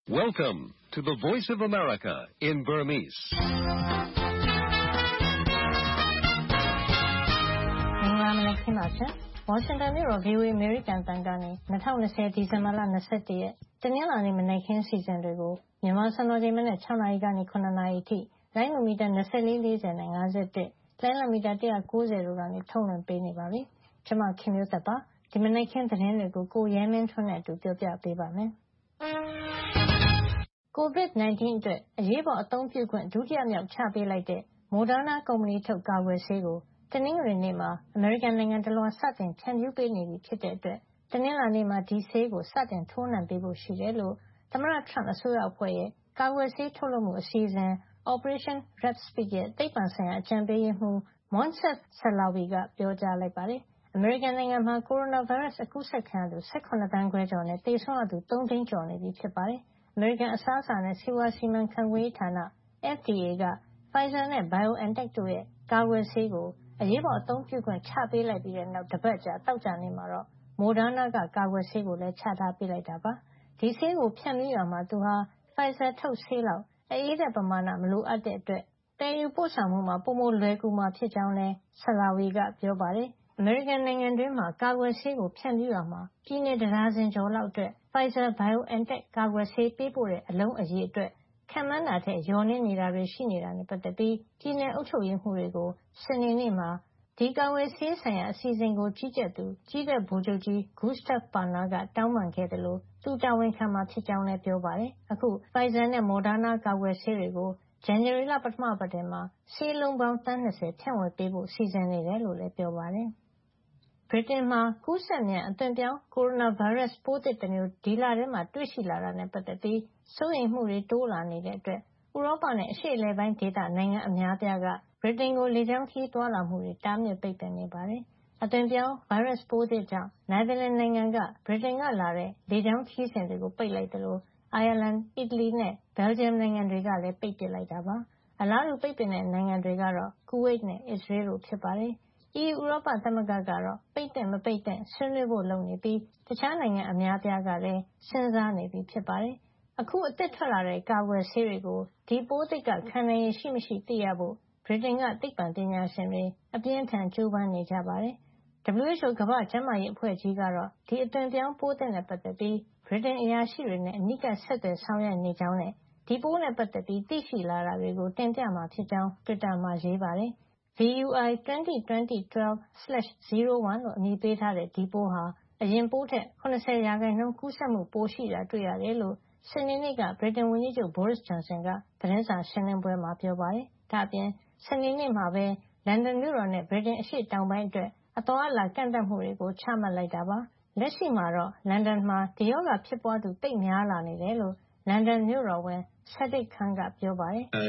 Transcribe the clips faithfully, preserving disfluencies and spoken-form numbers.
Welcome to the Voice of America in Burmese. ။မင်္ဂလာမနက်ခင်းပါဗျာ။ ဝါရှင်တန်မြို့တော် ဗွီအိုအေ အမေရိကန်အသံကနေ၂၀၂၀ ဒီဇင်ဘာလ၂၁ရက်တနင်္လာနေ့မနက်ခင်းအစီအစဉ်တွေကိုမြန်မာစံတော်ချိန်မနက်၆နာရီကနေ၇နာရီအထိလိုင်းနိုမီတာ၂၄-၄၀နဲ့၅၁၊လိုင်းနိုမီတာ၁၉၀တို့ကနေထုတ်လွှင့်ပေးနေပါပြီ။ကျွန်မခင်မျိုးသက်ပါ။ဒီမနက်ခင်းသတင်းတွေကိုကိုရဲမင်းထွန်းနဲ့အတူပြောပြပေးပါမယ်။ကိုဗစ်၁၉ အတွက်အရေးပေါ်အသုံးပြုခွင့်ဒုတိယမြောက်ချပေးလိုက်တဲ့ Moderna ကုမ္ပဏီထုတ်ကာကွယ်ဆေးကိုတနင်္ဂနွေနေ့မှာအမေရိကန်နိုင်ငံတလွှားစတင်ဖြန့်ဖြူးပေးနေပြီဖြစ်တဲ့အတွက်တနင်္လာနေ့မှာဒီဆေးကိုစတင်ထိုးနှံပေးဖို့ရှိတယ်လို့သမ္မတထရမ့်အစိုးရအဖွဲ့ရဲ့ကာကွယ်ဆေးထုတ်လုပ်မှုအစီအစဉ် Operation Warp Speed ရဲ့သိပ္ပံဆိုင်ရာအကြံပေးရေးမှူး Moncef Slaoui ကပြောကြားလိုက်ပါတယ်။အမေရိကန်နိုင်ငံမှာကိုရိုနာဗိုင်းရပ်စ်အကူးစက်ခံရသူ၁၇သန်းခွဲကျော်နဲ့သေဆုံးရသူ၃သိန်းကျော်နေပြီဖြစ်ပါတယ်။အမေရိကန်အစားအစာနဲ့ဆေးဝါးစီမံခန့်ခွဲရေးဌာန F D A က Pfizer နဲ့ BioNTech တို့ရဲ့ကာကွယ်ဆေးကိုအရေးပေါ်အသုံးပြုခွင့်ချပေးလိုက်ပြီးတဲ့နောက်တပတ်ကြာသောကြာနေ့မှာတော့ Moderna ကကာကွယ်ဆေးကိုလည်းချထားပေးလိုက်တာပါ။ဒီဆေးကိုဖြန့်ဖြူးရာမှာသူဟာ Pfizer ထုတ်ဆေးလောက်အအေးဓါတ်ပမာဏမလိုအပ်တဲ့အတွက်သယ်ယူပို့ဆောင်မှုမှာပိုမိုလွယ်ကူမှာဖြစ်ကြောင်းလည်း Slaoui ကပြောပါတယ်။အမေရိကန်နိုင်ငံတွင်းမှာကာကွယ်ဆေးကိုဖြန့်ဖြူးရာမှာပြည်နယ်တဒါဇင်ကျော်လောက်အတွက် Pfizer-BioNTech ကာကွယ်ဆေးပေးပို့တဲ့အလုံးအရေအတွက်ခန့်မှန်းတာထက်လျော့နည်းနေတာတွေရှိနေတာနဲ့ပတ်သက်ပြီးပြည်နယ်အုပ်ချုပ်ရေးမှူးတွေကိုစနေနေ့မှာဒီကာကွယ်ဆေးဆိုင်ရာအစီအစဉ်ကိုကြီးကြပ်သူကြည်းတပ်ဗိုလ်ချုပ်ကြီး Gustave Perna ကတောင်းပန်ခဲ့သလိုသူတာဝန်ခံမှာဖြစ်ကြောင်းလည်းပြောပါတယ်။အခု Pfizer နဲ့ Moderna ကာကွယ်ဆေးတွေကိုဇန်နဝါရီလပထမပတ်ထဲမှာဆေးလုံးပေါင်းသန်း၂၀ဖြန့်ဝေပေးဖို့စီစဉ်နေတယ်လို့လည်းပြောပါတယ်။ဗြိတိန်မှာကူးစက်မြန်အသွင်ပြောင်းကိုရိုနာဗိုင်းရပ်စ်ပိုးသစ်တမျိုးဒီလထဲမှာတွေ့ရှိလာတာနဲ့ပတ်သက်ပြီးစိုးရိမ်မှုတွေတိုးလာနေတဲ့အတွက်ဥရောပနဲ့အရှေ့အလယ်ပိုင်းဒေသနိုင်ငံအများအပြားကဗြိတိန်ကိုလေကြောင်းခရီးသွားလာမှုတွေတားမြစ်ပိတ်ပင်နေပါတယ်။အသွင်ပြောင်းဗိုင်းရပ်စ်ပိုးသစ်ကြောင့်နယ်သာလန်နိုင်ငံကဗြိတိန်ကလာတဲ့လေကြောင်းခရီးစဉ်တွေကိုပိတ်လိုက်သလိုအိုင်ယာလန်၊အီတလီနဲ့ဘယ်လ်ဂျီယံနိုင်ငံတွေကလည်းပိတ်ပစ်လိုက်တာပါ။အလားတူပိတ်ပင်တဲ့နိုင်ငံတွေကတော့ကူဝိတ်နဲ့အစ္စရေးတို့ဖြစ်ပါတယ်။ အီးယူဥရောပသမဂ္ဂကတော့ပိတ်သင့်မပိတ်သင့်ဆွေးနွေးဖို့လုပ်နေပြီးတခြားနိုင်ငံအများအပြားကလည်းစဉ်းစားနေပြီဖြစ်ပါတယ်။အခုအသစ်ထွက်လာတဲ့ကာကွယ်ဆေးတွေကိုဒီပိုးသစ်ကခံနိုင်ရည်ရှိမရှိသိရဖို့ဗြိတိန်ကသိပ္ပံပညာရှင်တွေအပြင်းအထန်ကြိုးပမ်းနေကြပါတယ်။ W H O ကမ္ဘာ့ကျန်းမာရေးအဖွဲ့ကြီးကတော့ဒီအသွင်ပြောင်းပိုးသစ်နဲ့ပတ်သက်ပြီးဗြိတိန်အရာရှိတွေနဲ့အနီးကပ်ဆက်သွယ်ဆောင်ရွက်နေကြောင်းနဲ့ဒီပိုးနဲ့ပတ်သက်ပြီးသိရှိလာတာတွေကိုတင်ပြမှာဖြစ်ကြောင်းတွစ်တာမှာရေးပါတယ်။ V U I ၂၀၂၀ ၁၂ ဇီရို ၁ လို့အမည်ပေးထားတဲ့ဒီပိုးဟာအရင်ပိုးထက်၇၀ရာခိုင်နှုန်းကူးစက်မှုပိုရှိတာတွေ့ရတယ်လို့စနေနေ့ကဗြိတိန်ဝန်ကြီးချုပ် Boris Johnson ကသတင်းစာရှင်းလင်းပွဲမှာပြောပါတယ်။ဒါ့အပြင်စနေနေ့မှာပဲလန်ဒန်မြို့တော်နဲ့ဗြိတိန်အရှေ့တောင်ပိုင်းအတွက်အသွားအလာကန့်သတ်မှုတွေချမှတ်လိုက်တာပါ။လက်ရှိမှာတော့လန်ဒန်မှာဒီရောဂါဖြစ်ပွားသူသိပ်များလာနေတယ်လို့လန်ဒန်မြို့တော်ဝန် Sadiq Khan ကပြောပါတယ်။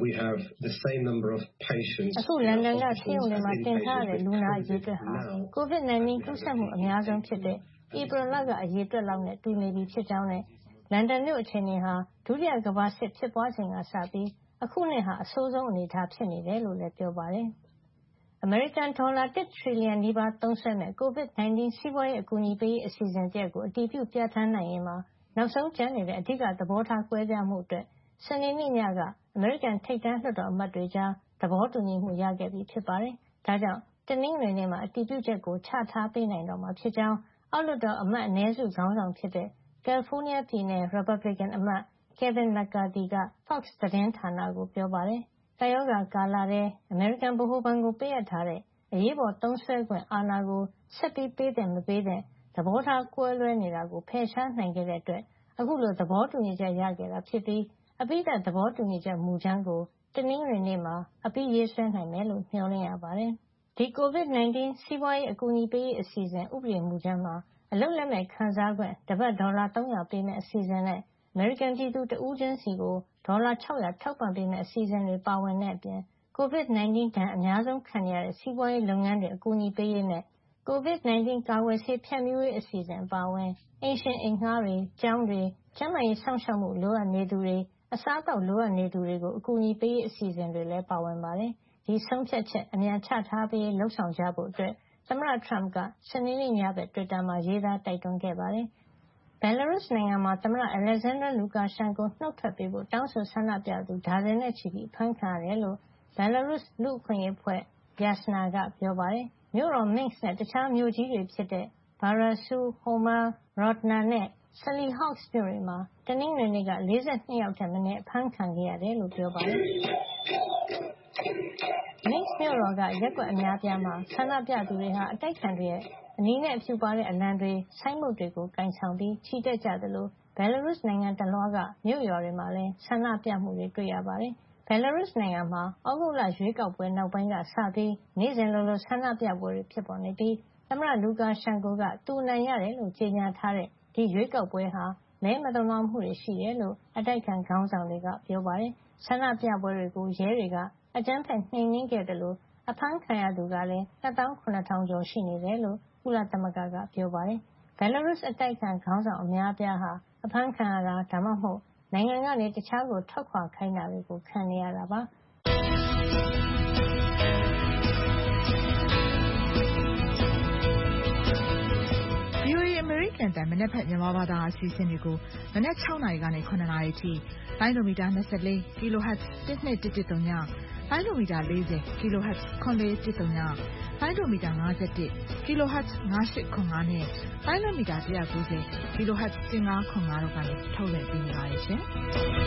အခုလန်ဒန်ကဆေးရုံတွေမှာတင်ထားရတဲ့လူနာအရေအတွက်ဟာကိုဗစ်၁၉ကူးစက်မှုအများဆုံးဖြစ်တဲ့ဧပြီလကအရေအတွက်လောက်နဲ့တူနေပြီဖြစ်ကြောင်းနဲ့လန်ဒန်မြို့အခြေအနေဟာဒုတိယကမ္ဘာစစ်ဖြစ်ပွားချိန်ကစပြီးအခုနှစ်ဟာအဆိုးဆုံးအနေအထားဖြစ်နေတယ်လို့လည်းပြောပါတယ်။အမေရိကန်ဒေါ်လာတစ်ထရီလီယံနီးပါးသုံးစွဲမယ့်ကိုဗစ်၁၉စီးပွားရေးအကူအညီပေးရေးအစီအစဉ်တရပ်ကိုအတည်ပြုပြဌာန်းနိုင်ရေးမှာနောက်ဆုံးကျန်နေတဲ့အဓိကသဘောထားကွဲပြားမှုအတွက်စနေနေ့ညကအမေရိကန်ထိပ်တန်းလွှတ်တော်အမတ်တွေကြားသဘောတူညီမှုရခဲ့ပြီဖြစ်ပါတယ်။ဒါကြောင့်တနင်္ဂနွေနေ့မှာအတည်ပြုချက်ကိုချထားပေးနိုင်တော့မှာဖြစ်ကြောင်းအောက်လွှတ်တော်အမတ်အနည်းစုခေါင်းဆောင်ဖြစ်တဲ့ကယ်လီဖိုးနီးယားပြည်နယ်ရီပတ်ဘလစ်ကန်အမတ် Kevin McCarthy က Fox သတင်းဌာနကိုပြောပါတယ်။ကပ်ရောဂါကာလထဲအမေရိကန်ဗဟိုဘဏ်ကိုပေးအပ်ထားတဲ့အရေးပေါ်သုံးစွဲခွင့်အာဏာကိုဆက်ပြီးပေးသင့်မပေးသင့်သဘောထားကွဲလွဲနေတာကိုဖယ်ရှားနိုင်ခဲ့တဲ့အတွက်အခုလိုသဘောတူညီချက်ရခဲ့တာဖြစ်ပြီးအပြီးသတ်သဘောတူညီချက်မူကြမ်းကိုတနင်္ဂနွေနေ့မှာအပြီးရေးဆွဲနိုင်မယ်လို့မျှော်လင့်ရပါတယ်။ဒီကိုဗစ်၁၉စီးပွားရေးအကူအညီပေးရေးအစီအစဉ်ဥပဒေမူကြမ်းမှာအလုပ်လက်မဲ့ခံစားခွင့်တပတ်ဒေါ်လာ၃၀၀ပေးမယ့်အစီအစဉ်နဲ့အမေရိကန်ပြည်သူတဦးချင်းစီကိုဒေါ်လာ၆၀၀ထောက်ပံ့ပေးမယ့်အစီအစဉ်တွေပါဝင်တဲ့အပြင်ကိုဗစ်၁၉ဒဏ်အများဆုံးခံနေရတဲ့စီးပွားရေးလုပ်ငန်းတွေအကူအညီပေးရေးနဲ့ကိုဗစ်၁၉ကာကွယ်ဆေးဖြန့်ဖြူးရေးအစီအစဉ်အပါအဝင်အိမ်ရှင်အိမ်ငှားတွေ၊ကျောင်းတွေ၊ကျန်းမာရေးစောင့်ရှောက်မှုလိုအပ်နေသူတွေ၊အစားအသောက်လိုအပ်နေသူတွေကိုအကူအညီပေးရေးအစီအစဉ်တွေလည်းပါဝင်ပါတယ်။ဒီဆုံးဖြတ်ချက်အမြန်ချထားပေးရေးလုပ်ဆောင်ကြဖို့သမ္မတထရမ့်ကစနေနေ့ညဘက်တွစ်တာမှာရေးသားတိုက်တွန်းခဲ့ပါတယ်။ Belarus နိုင်ငံမှာသမ္မတ Alexander Lukashenko နှုတ်ထွက်ပေးဖို့တောင်းဆိုဆန္ဒပြသူဒါဇင်နဲ့ချီပြီးဖမ်းခံရတယ်လို့ Belarus လူ့အခွင့်အရေးအဖွဲ့ Vyazna ကပြောပါတယ်။မြို့တော် Minsk နဲ့တခြားမြို့ကြီးတွေဖြစ်တဲ့ Burasua, Homa, Rodno နဲ့ Salihorsk မြို့တွေမှာတနင်္ဂနွေနေ့က ၄၂ ယောက်ထက်မနည်းအဖမ်းခံခဲ့ရတယ်လို့ပြောပါတယ်။ Minsk မြို့တော်ကရပ်ကွက်အများအပြားမှာဆန္ဒပြသူတွေဟာအတိုက်အခံတွေရဲ့အနီနဲ့အဖြူပါတဲ့အလံတွေဆိုင်းဘုတ်တွေကိုကိုင်ဆောင်ပြီးချီတက်ကြသလို Belarus နိုင်ငံတလွှားကမြို့ရွာတွေမှာလည်းဆန္ဒပြမှုတွေတွေ့ရပါတယ်။ Belarus နိုင်ငံမှာဩဂုတ်လရွေးကောက်ပွဲနောက်ပိုင်းကစပြီးနေ့စဉ်လိုလိုဆန္ဒပြပွဲတွေဖြစ်ပေါ်နေပြီးသမ္မတ Lukashenko ကသူအနိုင်ရတယ်လို့ကြေညာထားတဲ့ဒီရွေးကောက်ပွဲဟာမဲမသမာမှုတွေရှိတယ်လို့အတိုက်အခံခေါင်းဆောင်တွေကပြောပါတယ်။ဆန္ဒပြပွဲတွေကိုရဲတွေကအကြမ်းဖက်နှိမ်နင်းခဲ့တယ်လို့အဖမ်းခံရသူကလည်းနှစ်သောင်းခုနှစ်ထောင်ကျော်ရှိနေတယ်လို့ကုလသမဂ္ဂကပြောပါတယ်။ Belarus အတိုက်အခံခေါင်းဆောင်အများအပြားဟာအဖမ်းခံရတာဒါမှမဟုတ်နိုင်ငံကနေတခြားကိုထွက်ခွာခိုင်းတာတွေကိုခံနေရတာပါ။ V O A အမေရိကန်တန်မနက်ဖြန်မြန်မာဘာသာအစီအစဉ်တွေကိုမနက်၆နာရီကနေ၇နာရီထိလိုင်းဒိုမီတာ၂၄ kilohertz တစ်နှစ်တစ်တစ်သုံးညလိုင်းဒိုမီတာ၄၀ kilohertz ခွန်လေးတစ်သုံးညလိုင်းဒိုမီတာ၅၁ kilohertz ၅၈ခွန်၅နဲ့လိုင်းဒိုမီတာ၁၉၀ kilohertz ၁၅ခွန်၅တို့ကနေထုတ်လွှင့်ပေးနေပါတယ်ရှင်။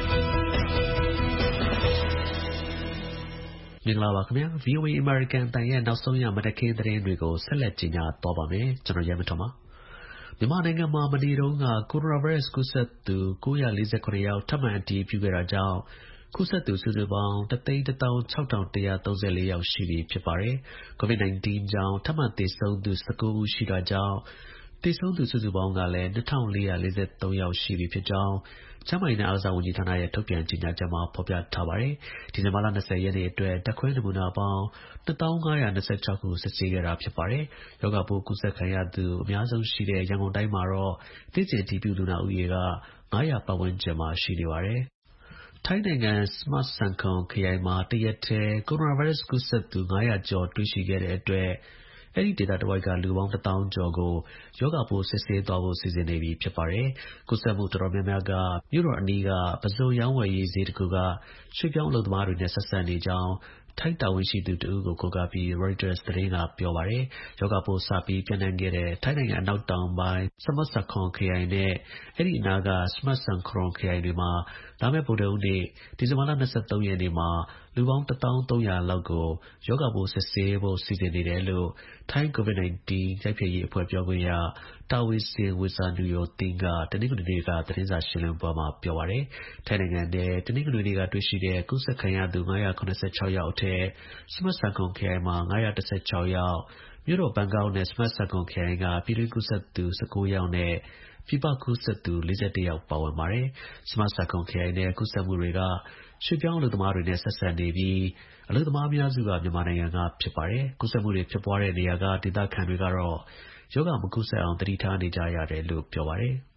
မင်္ဂလာပါခင်ဗျာ V O A American တန်ရဲ့နောက်ဆုံးရမနက်ခင်းသတင်းတွေကိုဆက်လက်ကြီးညာတော့ပါမယ်ကျွန်တော်ရဲမထွန်းပါမြန်မာနိုင်ငံမှာမနေ့တုန်းကကိုရိုနာဗိုင်းရပ်စ်ကူးစက်သူ၉၄၇ယောက်ထပ်မံအတည်ပြုခဲ့တာကြောင့်ကူးစက်သူစုစုပေါင်းတသိန်းတစ်သောင်းခြောက်ထောင်တစ်ရာသုံးဆယ်လေးယောက်ရှိပြီဖြစ်ပါတယ်။ COVID ၁၉ ကြောင့်ထပ်မံသေဆုံးသူ၁၉ဦးရှိတာကြောင့်သေဆုံးသူစုစုပေါင်းကလည်း၂ထောင်၄ရာ၄ဆသုံးယောက်ရှိပြီဖြစ်ကြောင်းကျန်းမာရေးနဲ့အားကစားဝန်ကြီးဌာနရဲ့ထုတ်ပြန်ကြေညာချက်မှာဖော်ပြထားပါတယ်။ဒီဇင်ဘာလ၂၀ရက်နေ့အတွက်ဓာတ်ခွဲနမူနာပေါင်း၂သောင်း၅ရာ၂၆ခုစစ်ဆေးခဲ့တာဖြစ်ပါတယ်။ရောဂါပိုးကူးစက်ခံရသူအများဆုံးရှိတဲ့ရန်ကုန်တိုင်းမှာတော့နေ့စဉ်အတည်ပြုလူနာဦးရေက၅ရာပတ်ဝန်းကျင်မှာရှိနေပါတယ်။ထိုင်းနိုင်ငံ Samut Sakhon ခရိုင်မှာတရက်တည်းကိုရိုနာဗိုင်းရပ်စ်ကူးစက်သူ၅ရာကျော်တွေ့ရှိခဲ့တဲ့အတွက်အဲဒီဒေသတစ်ဝိုက်ကလူပေါင်းတစ်သောင်းကျော်ကိုရောဂါပိုးစစ်ဆေးသွားဖို့စီစဉ်နေပြီဖြစ်ပါတယ်။ကူးစက်မှုတော်တော်များများကမြို့တော်အနီးကပုဇွန်ရောင်းဝယ်ရေးဈေးတစ်ခုကရွှေ့ပြောင်းအလုပ်သမားတွေနဲ့ဆက်စပ်နေကြောင်းထိုင်းတာဝန်ရှိသူတစ်ဦးကိုကိုးကားပြီး Reuters သတင်းကပြောပါတယ်။ရောဂါပိုးစပြီးပြန့်နှံ့ခဲ့တဲ့ထိုင်းနိုင်ငံအနောက်တောင်ပိုင်း Samut Sakhon ခရိုင်နဲ့အဲဒီအနားက Samut Sakhron ခရိုင်တွေမှာလာမယ့်ဗုဒ္ဓဟူးနေ့ဒီဇင်ဘာလ၂၃ရက်နေ့မှာလူပေါင်းတစ်သောင်းသုံးရာလောက်ကိုရောဂါပိုးစစ်ဆေးဖို့စီစဉ်နေတယ်လို့ထိုင်း COVID ၁၉ တိုက်ဖျက်ရေးအဖွဲ့ပြောခွင့်ရ Taweesin Wisanuyothin ကတနင်္ဂနွေနေ့ကသတင်းစာရှင်းလင်းပွဲမှာပြောပါတယ်။ထိုင်းနိုင်ငံထဲတနင်္ဂနွေနေ့ကတွေ့ရှိတဲ့ကူးစက်ခံရသူ၅ရာ၇၆ယောက်အထက် Samut Sakhon ခရိုင်မှာ၅ရာ၁၆ယောက်မြို့တော်ဘန်ကောက်နဲ့ Samut Sakhon ခရိုင်ကပြည်တွင်းကူးစက်သူ၁၉ယောက်နဲ့ပြည်ပကူးစက်သူ၄၁ယောက်ပါဝင်ပါတယ်။ Samut Sakhon ခရိုင်ထဲကူးစက်မှုတွေကရွှေ့ပြောင်းအလုပ်သမားတွေနဲ့ဆက်စပ်နေပြီးအလုပ်သမားအများစုကမြန်မာနိုင်ငံကဖြစ်ပါတယ်။ကူးစက်မှုတွေဖြစ်ပွားတဲ့နေရာကဒေသခံတွေကတော့ရောဂါမကူးစက်အောင်သတိထားနေကြရတယ်လို့ပြောပါတယ်။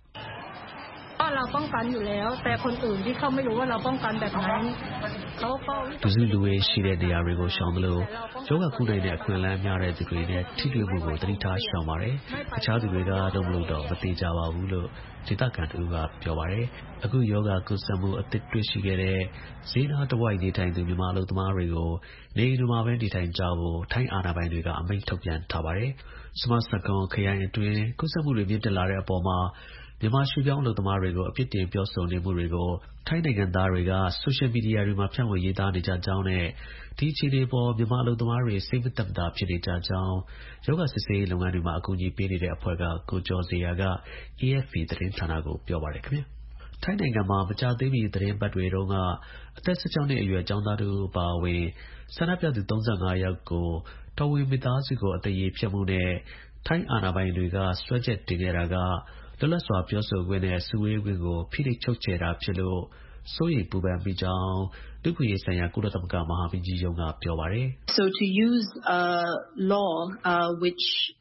လူစုလူဝေးရှိတဲ့နေရာတွေကိုရှောင်သလိုရောဂါကူးနိုင်တဲ့အခွင့်အလမ်းများတဲ့သူတွေနဲ့ထိတွေ့မှုကိုသတိထားရှောင်ပါတယ်။တခြားသူတွေကလုပ်မလုပ်တော့မသေချာပါဘူးလို့ဒေသခံတစ်ဦးကပြောပါတယ်။အခုရောဂါကူးစက်မှုအသစ်တွေ့ရှိခဲ့တဲ့ဈေးနားတစ်ဝိုက်နေထိုင်သူမြန်မာအလုပ်သမားတွေကိုနေအိမ်တွေမှာပဲနေထိုင်ကြဖို့ထိုင်းအာဏာပိုင်တွေကအမိန့်ထုတ်ပြန်ထားပါတယ်။ Samut Sakhon ခရိုင်အတွင်းကူးစက်မှုတွေမြင့်တက်လာတဲ့အပေါ်မှာမြန်မာရွှေ့ပြောင်းအလုပ်သမားတွေကိုအပြစ်တင်ပြောဆိုနေမှုတွေကိုထိုင်းနိုင်ငံသားတွေကဆိုရှယ်မီဒီယာတွေမှာဖြန့်ဝေရေးသားနေကြကြောင်းနဲ့ဒီအခြေအနေအပေါ်မြန်မာအလုပ်သမားတွေစိတ်မသက်မသာဖြစ်နေကြကြောင်းရောဂါစစ်ဆေးရေးလုပ်ငန်းတွေမှာအကူအညီပေးနေတဲ့အဖွဲ့ကကိုကျော်ဇေယျက A F P သတင်းဌာနကိုပြောပါတယ်ခင်ဗျာထိုင်းနိုင်ငံမှာမကြာသေးမီသတင်းပတ်တွေတုန်းကအသက်၁၆နှစ်အရွယ်ကျောင်းသားတစ်ဦးအပါအဝင်ဆန္ဒပြသူ၃၅ယောက်ကိုတော်ဝင်မိသားစုကိုအသရေဖျက်မှုနဲ့ထိုင်းအာဏာပိုင်တွေကစွဲချက်တင်ခဲ့တာကလွတ်လပ်စွာပြောဆိုခွင့်နဲ့စုဝေးခွင့်ကိုဖိနှိပ်ချုပ်ချယ်တာဖြစ်လို့စိုးရိမ်ပူပန်မိကြောင်းလူ့အခွင့်အရေးဆိုင်ရာကုလသမဂ္ဂမဟာမင်းကြီးရုံးကပြောပါတယ်။ So to use a law uh, which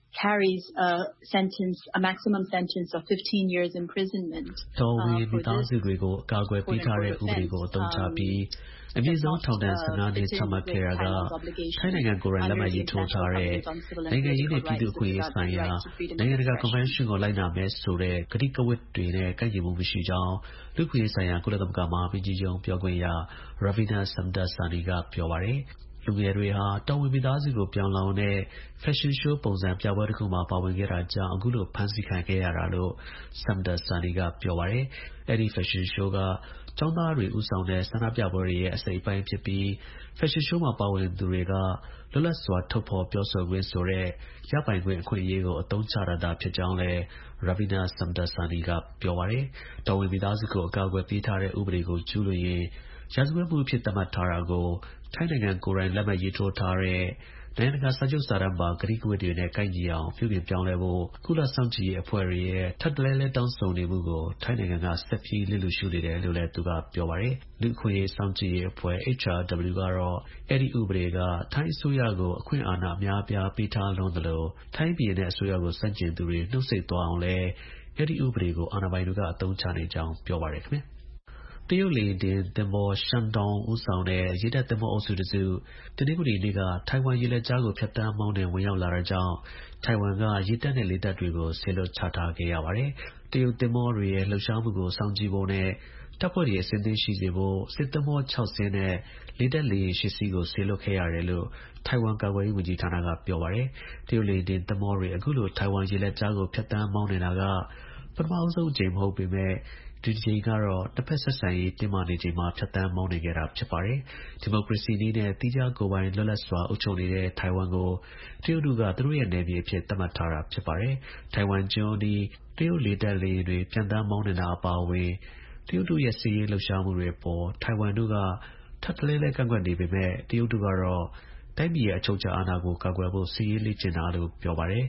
carries a sentence, a maximum sentence of fifteen years imprisonment. တော်ဝင်မိသားစုတွေကိုအကာအကွယ်ပေးထားတဲ့ဥပဒေကိုအသုံးချပြီးအမြင့်ဆုံးထောင်ဒဏ်one fiveနှစ်ချမှတ်ခဲ့တာကထိုင်းနိုင်ငံကိုယ်တိုင်လက်မှတ်ရေးထိုးထားတဲ့နိုင်ငံရေးနဲ့ပြည်သူ့အခွင့်အရေးဆိုင်ရာနိုင်ငံတကာကွန်ဗင်းရှင်းကိုလိုက်နာမယ်ဆိုတဲ့ကတိကဝတ်တွေနဲ့ကိုက်ညီမှုမရှိကြောင်းလူ့အခွင့်အရေးဆိုင်ရာကုလသမဂ္ဂမဟာမင်းကြီးရုံးပြောခွင့်ရ Ravina Shamdasani ကပြောပါတယ်လူငယ်တွေဟာတော်ဝင်မိသားစုကိုပြောင်းလဲတဲ့ fashion show ပုံစံပြပွဲတစ်ခုမှာပါဝင်ခဲ့တာကြောင့်အခုလိုဖမ်းဆီးခံခဲ့ရတာလို့ Shamdasani ကပြောပါတယ်အဲ့ဒီ fashion show ကကျောင်းသားတွေဦးဆောင်တဲ့ဆန္ဒပြပွဲတွေရဲ့အစိတ်အပိုင်းဖြစ်ပြီး fashion show မှာပါဝင်သူတွေကလွတ်လပ်စွာထုတ်ဖော်ပြောဆိုခွင့်ဆိုတဲ့ရပိုင်ခွင့်အခွင့်အရေးကိုအသုံးချတာသာဖြစ်ကြောင်းလည်း Ravina Shamdasani ကပြောပါတယ်တော်ဝင်မိသားစုကိုအကာအကွယ်ပေးထားတဲ့ဥပဒေကိုကျူးလွန်ရင်ရာဇဝတ်မှုအဖြစ်သတ်မှတ်ထားတာကိုထိုင်းနိုင်ငံကိုယ်တိုင်လက်မှတ်ရေးထိုးထားတဲ့နိုင်ငံတကာစာချုပ်စာတမ်းပါကတိကဝတ်တွေနဲ့ကိုက်ညီအောင်ပြုပြင်ပြောင်းလဲဖို့ကုလစောင့်ကြည့်ရေးအဖွဲ့တွေရဲ့ထပ်တလဲလဲတောင်းဆိုနေမှုကိုထိုင်းနိုင်ငံကဆက်ပြီးလစ်လျူရှုနေတယ်လို့လည်းသူကပြောပါတယ်လူ့အခွင့်အရေးစောင့်ကြည့်ရေးအဖွဲ့ H R W ကတော့အဲ့ဒီဥပဒေကထိုင်းအစိုးရကိုအခွင့်အာဏာအများအပြားပေးထားလွန်းသလိုထိုင်းပြည်နယ်အစိုးရကိုစန့်ကျင်သူတွေနှုတ်ဆက်သွားအောင်လဲအဲ့ဒီဥပဒေကိုအာဏာပိုင်တွေကအသုံးချနေကြောင်းပြောပါတယ်ခင်ဗျတရုတ်လေယာဉ်တင်သင်္ဘောရှန်တောင်ဦးဆောင်တဲ့ရေတပ်သင်္ဘောအုပ်စုတစ်စုတနင်္ဂနွေနေ့ကထိုင်ဝမ်ရေလက်ကြားကိုဖြတ်သန်းမောင်းနှင်ဝင်ရောက်လာတာကြောင့်ထိုင်ဝမ်ကရေတပ်နဲ့လေတပ်တွေကိုဆေလွတ်ချထားခဲ့ရပါတယ်တရုတ်သင်္ဘောတွေရဲ့လှုပ်ရှားမှုကိုစောင့်ကြည့်ဖို့နဲ့တပ်ဖွဲ့တွေအဆင်သင့်ရှိစေဖို့စစ်သင်္ဘောsixစင်းနဲ့လေတပ်လေယာဉ်eightစီးကိုဆေလွတ်ခဲ့ရတယ်လို့ထိုင်ဝမ်ကာကွယ်ရေးဝန်ကြီးဌာနကပြောပါတယ်တရုတ်လေယာဉ်တင်သင်္ဘောတွေအခုလိုထိုင်ဝမ်ရေလက်ကြားကိုဖြတ်သန်းမောင်းနှင်တာကပထမဆုံးအကြိမ်မဟုတ်ပေမဲ့ဒီတစ်ချိန်ကတော့တစ်ဖက်ဆက်ဆံရေးတင်းမာနေချိန်မှာဖြတ်သန်းမောင်းနေခဲ့တာဖြစ်ပါတယ်ဒီမိုကရေစီနည်းနဲ့တီးခြားကိုယ်ပိုင်လွတ်လပ်စွာအုပ်ချုပ်နေတဲ့ထိုင်ဝမ်ကိုတရုတ်တို့ကသူတို့ရဲ့နယ်မြေအဖြစ်သတ်မှတ်ထားတာဖြစ်ပါတယ်ထိုင်ဝမ်ကျွန်းဒီတရုတ်လေတပ်လေယာဉ်တွေပြန်တန်းမောင်းနေတာအပါအဝင်တရုတ်တို့ရဲ့စီးရေးလှုပ်ရှားမှုတွေပေါ်ထိုင်ဝမ်တို့ကထပ်တလဲလဲကန့်ကွက်နေပေမဲ့တရုတ်တို့ကတော့တိုင်းပြည်ရဲ့အချုပ်အခြာအာဏာကိုကာကွယ်ဖို့စီးရေးလေ့ကျင့်တာလို့ပြောပါတယ်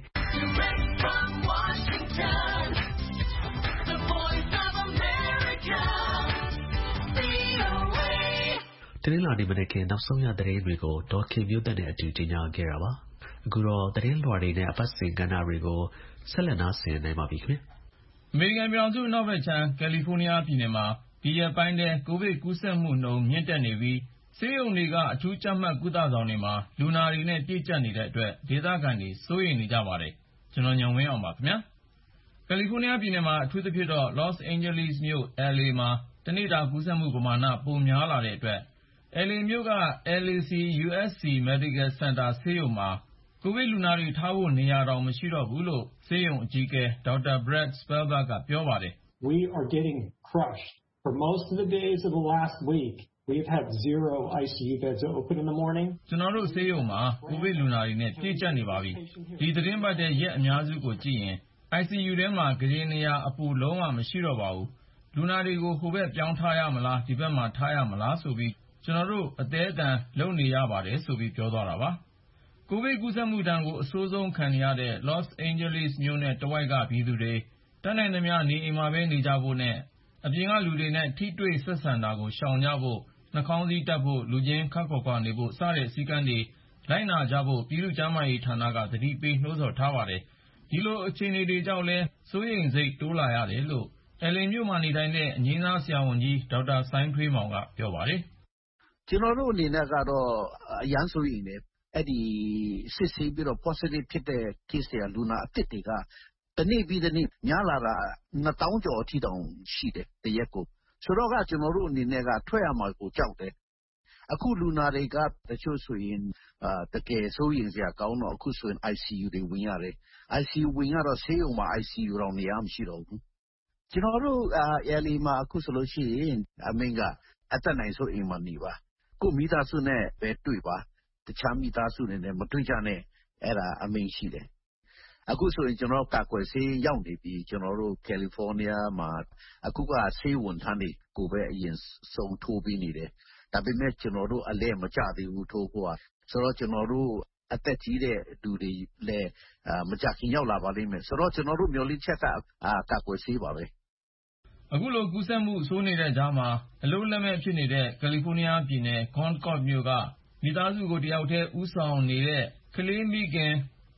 တနင်္လာနေ့မနက်ခင်းနောက်ဆုံးရသတင်းတွေကိုဒေါ်ခင်မျိုးသက်နဲ့အတူတင်ပြခဲ့တာပါအခုတော့သတင်းလွှာတွေနဲ့အပတ်စဉ်ကဏ္ဍတွေကိုဆက်လက်နားဆင်နိုင်ပါပြီခင်ဗျအမေရိကန်ပြည်ထောင်စုအနောက်ဘက်ခြမ်းကယ်လီဖိုးနီးယားပြည်နယ်မှာဒီရက်ပိုင်းထဲကိုဗစ်ကူးစက်မှုနှုန်းမြင့်တက်နေပြီးဆေးရုံတွေကအထူးကြပ်မတ်ကုသဆောင်တွေမှာလူနာတွေနဲ့ပြည့်ကျပ်နေတဲ့အတွက်ဒေသခံတွေစိုးရိမ်နေကြပါတယ်ကျွန်တော်ညောင်ဝင်းအောင်ပါခင်ဗျာကယ်လီဖိုးနီးယားပြည်နယ်မှာအထူးသဖြင့်တော့ Los Angeles မြို့ L A မှာတနေ့တာကူးစက်မှုပမာဏပိုများလာတဲ့အတွက်L A မြို့က L A C U S C Medical Center ဆေးရုံမှာကိုဗစ်လူနာတွေထားဖို့နေရာတောင်မရှိတော့ဘူးလို့ဆေးရုံအကြီးအကဲဒေါက်တာ Brad Spellberg ကပြောပါတယ် We are getting crushed. For most of the days of the last week, we've had zero I C U beds open in the morning. ကျွန်တော်တို့ဆေးရုံမှာကိုဗစ်လူနာတွေနဲ့ပြည့်ကျပ်နေပါပြီ။ဒီသတင်းပတ်တဲ့ရက်အများစုကိုကြည့်ရင် I C U ထဲမှာကြိမ်နေရာအပူလုံးဝမရှိတော့ပါဘူး။လူနာတွေကိုဟိုဘက်ပြောင်းထားရမလားဒီဘက်မှာထားရမလားဆိုပြီးကျွန်တော်တို့အသေးအတန်လုပ်နေရပါတယ်ဆိုပြီးပြောသွားတာပါ။ကိုဗစ်ကူးစက်မှုဒဏ်ကိုအဆိုးဆုံးခံနေရတဲ့ Los Angeles မြို့နဲ့တဝိုက်ကပြည်သူတွေတတ်နိုင်သမျှနေအိမ်မှာပဲနေကြဖို့နဲ့အပြင်ကလူတွေနဲ့ထိတွေ့ဆက်ဆံတာကိုရှောင်ကြဖို့နှာခေါင်းစည်းတပ်ဖို့လူချင်းခပ်ခွာခွာနေဖို့စတဲ့စည်းကမ်းတွေလိုက်နာကြဖို့ပြည်သူ့ကျန်းမာရေးဌာနကသတိပေးနှိုးဆော်ထားပါတယ်။ဒီလိုအခြေအနေတွေကြောင့်လဲစိုးရိမ်စိတ်တိုးလာရတယ်လို့ L A မြို့မှာနေထိုင်တဲ့အငြိမ်းစားဆရာဝန်ကြီးဒေါက်တာစိုင်းထွေးမောင်ကပြောပါတယ်။ကျွန်တော်တို့အနေနဲ့ကတော့အရန်စိုးရိမ်တယ်။အဲ့ဒီစစ်ဆေးပြီးတော့ positive ဖြစ်တဲ့ case တွေလူနာအသစ်တွေကတနေ့ပြီးတနေ့များလာတာနှစ်သောင်းကျော်အထိတောင်ရှိတယ်တရက်ကိုဆိုတော့ကကျွန်တော်တို့အနေနဲ့ကထွက်ရမှာကိုကြောက်တယ်အခုလူနာတွေကတချို့ဆိုရင်အာတကယ်စိုးရင်စရာကောင်းတော့အခုဆိုရင် I C U တွေဝင်ရတယ် I C U ဝင်ရတော့ဆေးရုံမှာ I C U တော့နေရာမရှိတော့ဘူးကျွန်တော်တို့အာ L A မှာအခုဆိုလို့ရှိရင်အမင်းကအသက်နိုင်ဆိုအိမ်မှာနေပါကိုမိသားစုနဲ့ပဲတွေ့ပါတခြားမိသားစုတွေနဲ့မတွေ့ကြနဲ့အဲ့ဒါအမင်းရှိတယ်အခုဆိုရင်ကျွန်တော်ကာကွယ်ဆေးရောက်နေပြီကျွန်တော်တို့ကယ်လီဖိုးနီးယားမှာအခုကဆေးဝန်ထမ်းတွေကိုပဲအရင်ဆုံးထိုးပြီးနေတယ်ဒါပေမဲ့ကျွန်တော်တို့အလဲမကြသေးဘူးထိုးဖို့ဆိုတော့ကျွန်တော်တို့အသက်ကြီးတဲ့လူတွေလည်းမကြခင်ရောက်လာပါလိမ့်မယ်ဆိုတော့ကျွန်တော်တို့မျိုးလေးချက်ကကာကွယ်ဆေးပါပဲအခုလိုကူးစက်မှုဆိုးနေတဲ့ကြားမှာအလုံးလက်မဲ့ဖြစ်နေတဲ့ကယ်လီဖိုးနီးယားပြည်နယ် Concord မြို့ကမိသားစုကိုတယောက်တည်းဦးဆောင်နေတဲ့ကလေးမိခင်